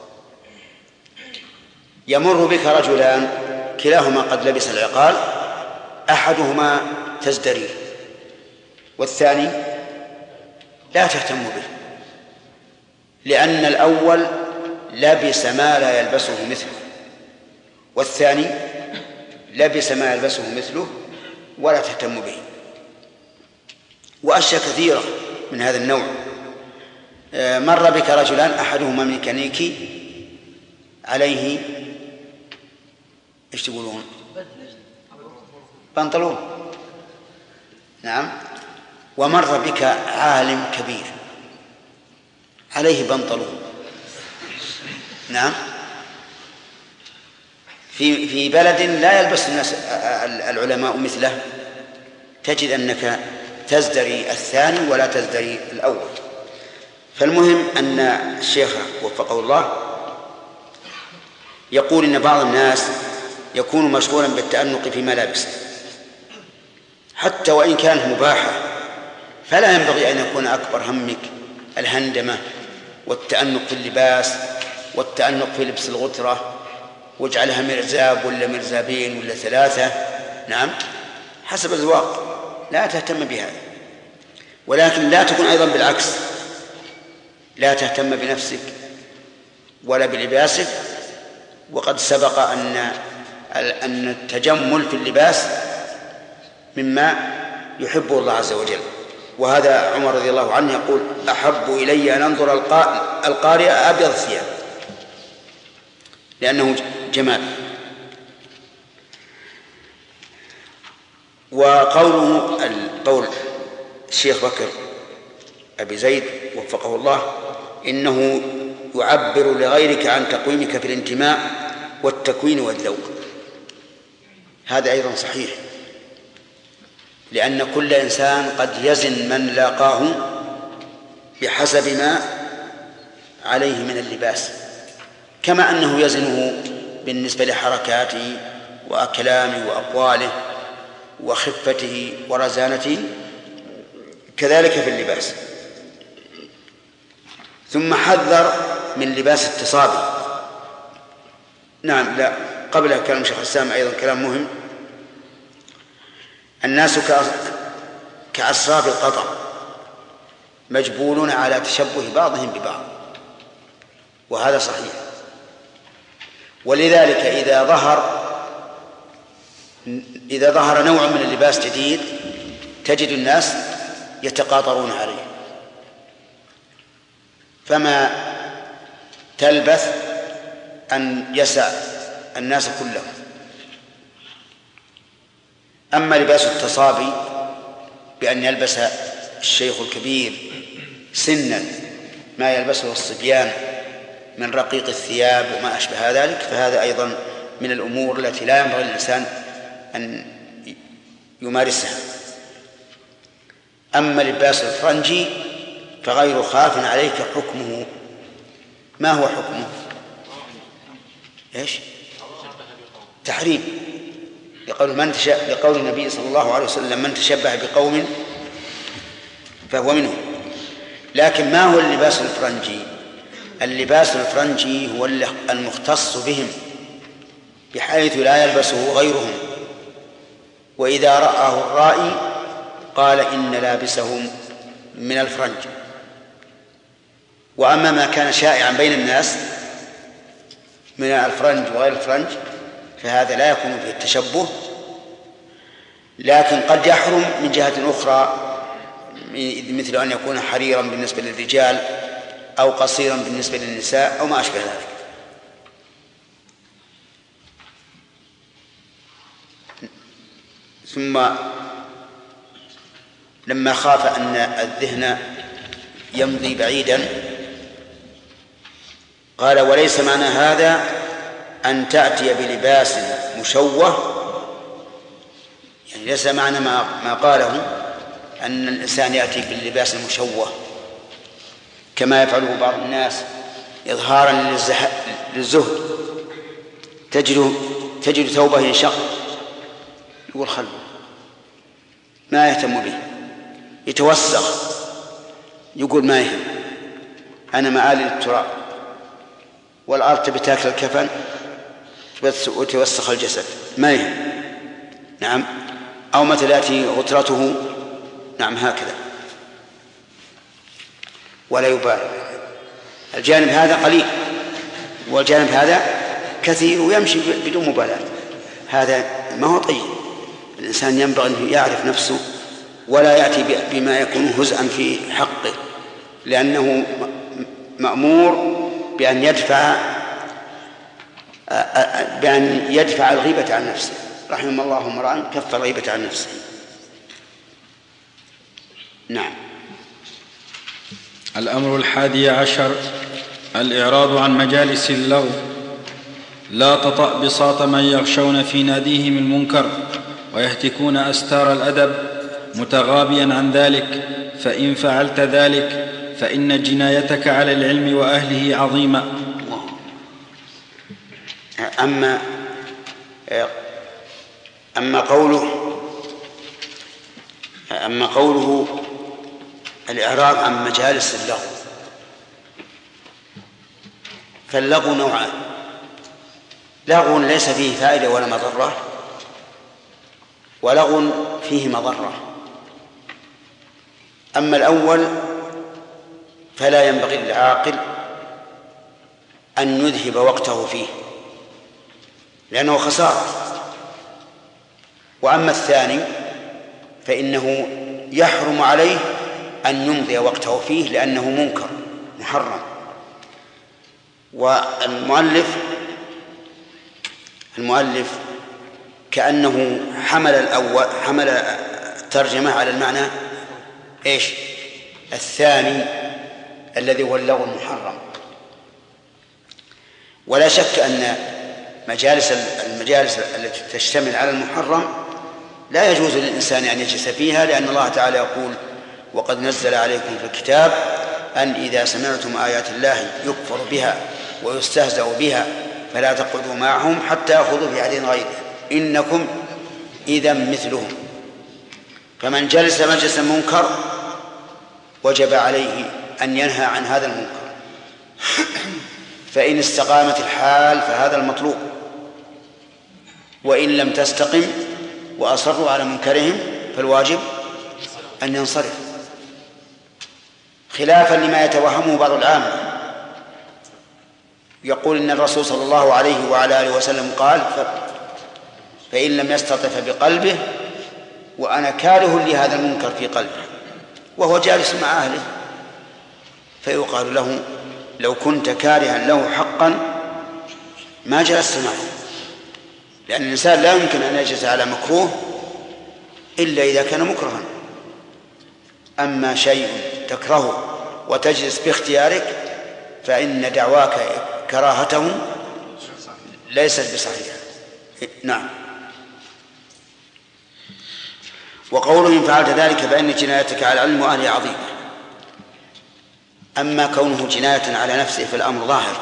يمر بك رجلان كلاهما قد لبس العقال، أحدهما تزدريه والثاني لا تهتم به، لأن الأول لبس ما لا يلبسه مثله، والثاني لبس ما يلبسه مثله ولا تهتم به. وأشياء كثيرة من هذا النوع مر بك رجلان أحدهما ميكانيكي عليه ايش تقولون بنطلون، نعم، ومر بك عالم كبير عليه بنطلون، نعم، في في بلد لا يلبس الناس العلماء مثله، تجد أنك تزدري الثاني ولا تزدري الأول. فالمهم أن الشيخ وفقه الله يقول إن بعض الناس يكون مشغولا بالتأنق في ملابسه حتى وإن كانت مباحة، فلا ينبغي أن يكون أكبر همك الهندمة والتأنق في اللباس والتأنق في لبس الغترة، واجعلها مرزاب ولا مرزابين ولا ثلاثة، نعم، حسب الذوق، لا تهتم بهذا. ولكن لا تكون أيضا بالعكس، لا تهتم بنفسك ولا بلباسك. وقد سبق أن أن التجمل في اللباس مما يحبه الله عز وجل، وهذا عمر رضي الله عنه يقول: أحب إلي أن أنظر القارئ أبيض الثياب، لأنه جمال. وقوله القول الشيخ بكر أبي زيد وفقه الله إنه يعبر لغيرك عن تقويمك في الانتماء والتكوين والذوق، هذا أيضا صحيح، لأن كل إنسان قد يزن من لاقاه بحسب ما عليه من اللباس، كما أنه يزنه بالنسبة لحركاته وكلامه وأقواله وخفته ورزانته، كذلك في اللباس. ثم حذر من لباس التصابي. نعم، لا، قبل كلام شيخ الإسلام أيضا كلام مهم: الناس كأسراب القطع مجبولون على تشبه بعضهم ببعض، وهذا صحيح. ولذلك إذا ظهر إذا ظهر نوع من اللباس جديد تجد الناس يتقاطرون عليه، فما تلبث أن يسع الناس كلهم. أما لباس التصابي بأن يلبس الشيخ الكبير سنا ما يلبسه الصبيان من رقيق الثياب وما أشبه ذلك، فهذا أيضا من الأمور التي لا ينبغي للإنسان أن يمارسها. أما لباس الفرنجي فغير خاف عليك حكمه. ما هو حكمه؟ إيش؟ تحريم، لقول من تش... لقول النبي صلى الله عليه وسلم: من تشبه بقوم فهو منهم. لكن ما هو اللباس الفرنجي؟ اللباس الفرنجي هو المختص بهم بحيث لا يلبسه غيرهم، وإذا رآه الرائي قال إن لابسهم من الفرنج. وأما ما كان شائعا بين الناس من الفرنج وغير الفرنج فهذا لا يكون فيه التشبه، لكن قد يحرم من جهة أخرى، مثل أن يكون حريرا بالنسبة للرجال أو قصيرا بالنسبة للنساء أو ما أشبه ذلك. ثم لما خاف أن الذهن يمضي بعيدا قال: وليس معنى هذا أن تأتي بلباس مشوه، يعني ليس معنى ما قاله أن الإنسان يأتي باللباس المشوه كما يفعله بعض الناس إظهارا للزهد، تجد تجد ثوبه ينشق يقول خل، ما يهتم به، يتوسخ يقول ما يهم، أنا مآلي للتراب، والأرض تبي تاكل الكفن وتوسخ الجسد، ما يهم. نعم، أو مثل يأتي غترته، نعم، هكذا ولا يبالي. الجانب هذا قليل والجانب هذا كثير ويمشي بدون مبالاة، هذا ما هو طيب. الإنسان ينبغي أن يعرف نفسه ولا يأتي بما يكون هزءا في حقه، لأنه مأمور بأن يدفع بأن يدفع الغيبة عن نفسه. رحم الله امرأ كف الغيبة عن نفسه. نعم. الأمر الحادي عشر الإعراض عن مجالس اللغو. لا تطأ بساط من يغشون في ناديهم المنكر ويهتكون أستار الأدب متغابيا عن ذلك، فإن فعلت ذلك فإن جنايتك على العلم وأهله عظيمة. أما أما قوله أما قوله الإعراض عن مجالس اللغو، فاللغو نوعان: لغو ليس فيه فائدة ولا مضرة، ولغو فيه مضرة. أما الأول فلا ينبغي للعاقل أن يذهب وقته فيه لأنه خسارة. وأما الثاني فإنه يحرم عليه أن يمضي وقته فيه لأنه منكر محرم. والمؤلف المؤلف كأنه حمل الأول حمل الترجمة على المعنى إيش الثاني الذي هو اللغو المحرم. ولا شك أن مجالس المجالس التي تشتمل على المحرم لا يجوز للإنسان أن يجلس فيها، لأن الله تعالى يقول: وقد نزل عليكم في الكتاب أن إذا سمعتم آيات الله يكفر بها ويستهزأ بها فلا تقعدوا معهم حتى يأخذوا بحديث غيره إنكم إذا مثلهم. فمن جلس مجلس منكر وجب عليه أن ينهى عن هذا المنكر، فإن استقامت الحال فهذا المطلوب، وإن لم تستقم وأصروا على منكرهم فالواجب أن ينصرف، خلافا لما يتوهمه بعض العامة. يقول إن الرسول صلى الله عليه وعلى آله وسلم قال: فإن لم يستطف بقلبه، وأنا كاره لهذا المنكر في قلبه وهو جالس مع أهله، فيقال له: لو كنت كارها له حقا ما جلست معه، لأن الإنسان لا يمكن أن يجلس على مكروه إلا إذا كان مكرها. أما شيء تكرهه وتجلس باختيارك فإن دعواك كراهته ليست بصحيحة. نعم. وقوله: إن فعلت ذلك فإن جنايتك على العلم وأهله عظيمة. أما كونه جناية على نفسه فالأمر ظاهر،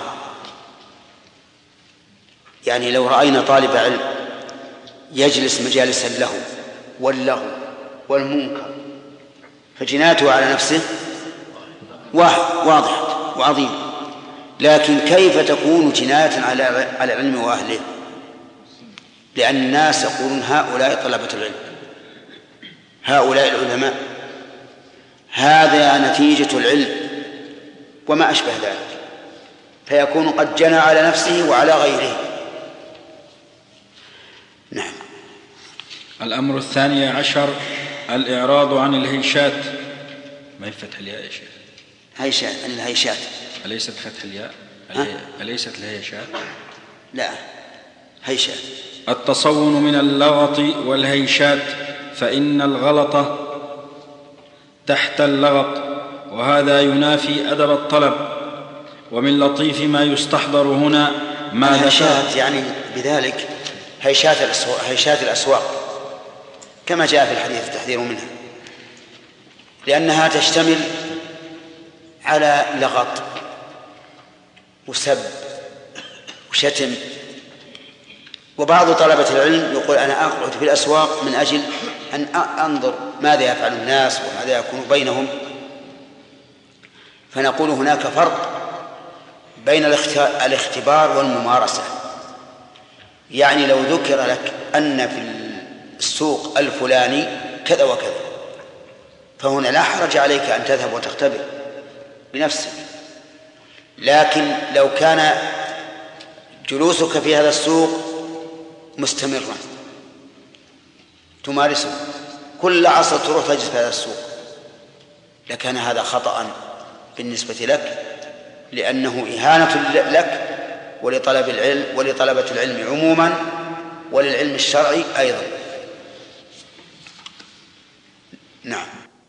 يعني لو رأينا طالب علم يجلس مجالس اللهو واللغو والمنكر فجنايته على نفسه واضحة وعظيمة، لكن كيف تكون جناية على العلم وأهله؟ لأن الناس يقولون: هؤلاء طلبة العلم، هؤلاء العلماء، هذا نتيجة العلم وما أشبه ذلك، فيكون قد جنى على نفسه وعلى غيره. نعم. الأمر الثاني عشر الإعراض عن الهيشات. ما يفتح الياء يا شيخ؟ هيشات، الهيشات أليست فتح الياء؟ أليست الهيشات؟ لا، هيشات. التصون من اللغط والهيشات، فإن الغلط تحت اللغط، وهذا ينافي أدب الطلب. ومن لطيف ما يستحضر هنا ما هيشات يعني بذلك هيشات الأسواق, هيشات الأسواق كما جاء في الحديث التحذير منها، لأنها تشتمل على لغط وسب وشتم. وبعض طلبة العلم يقول: أنا أقعد في الأسواق من أجل أن أنظر ماذا يفعل الناس وماذا يكون بينهم. فنقول هناك فرق بين الاختبار والممارسة. يعني لو ذكر لك أن في السوق الفلاني كذا وكذا فهنا لا حرج عليك أن تذهب وتختبر بنفسك، لكن لو كان جلوسك في هذا السوق مستمرا تمارسه كل عصر تروح تجلس في هذا السوق لكان هذا خطأ بالنسبة لك لأنه إهانة لك ولطلب العلم ولطلبة العلم عموما وللعلم الشرعي أيضا. نعم.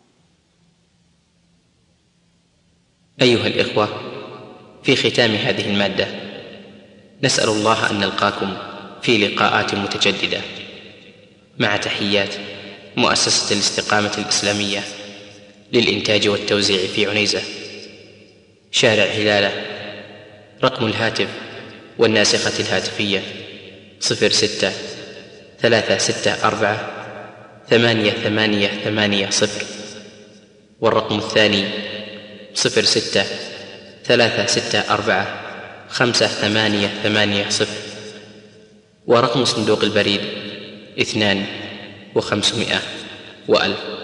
أيها الإخوة، في ختام هذه المادة نسأل الله أن نلقاكم في لقاءات متجددة، مع تحيات مؤسسة الاستقامة الإسلامية للإنتاج والتوزيع في عنيزة، شارع هلالة. رقم الهاتف والناسخة الهاتفية صفر ستة ثلاثة ستة أربعة ثمانية ثمانية ثمانية صفر، والرقم الثاني صفر ستة ثلاثة ستة أربعة خمسة ثمانية ثمانية صفر، ورقم صندوق البريد اثنان وخمسمائة وألف.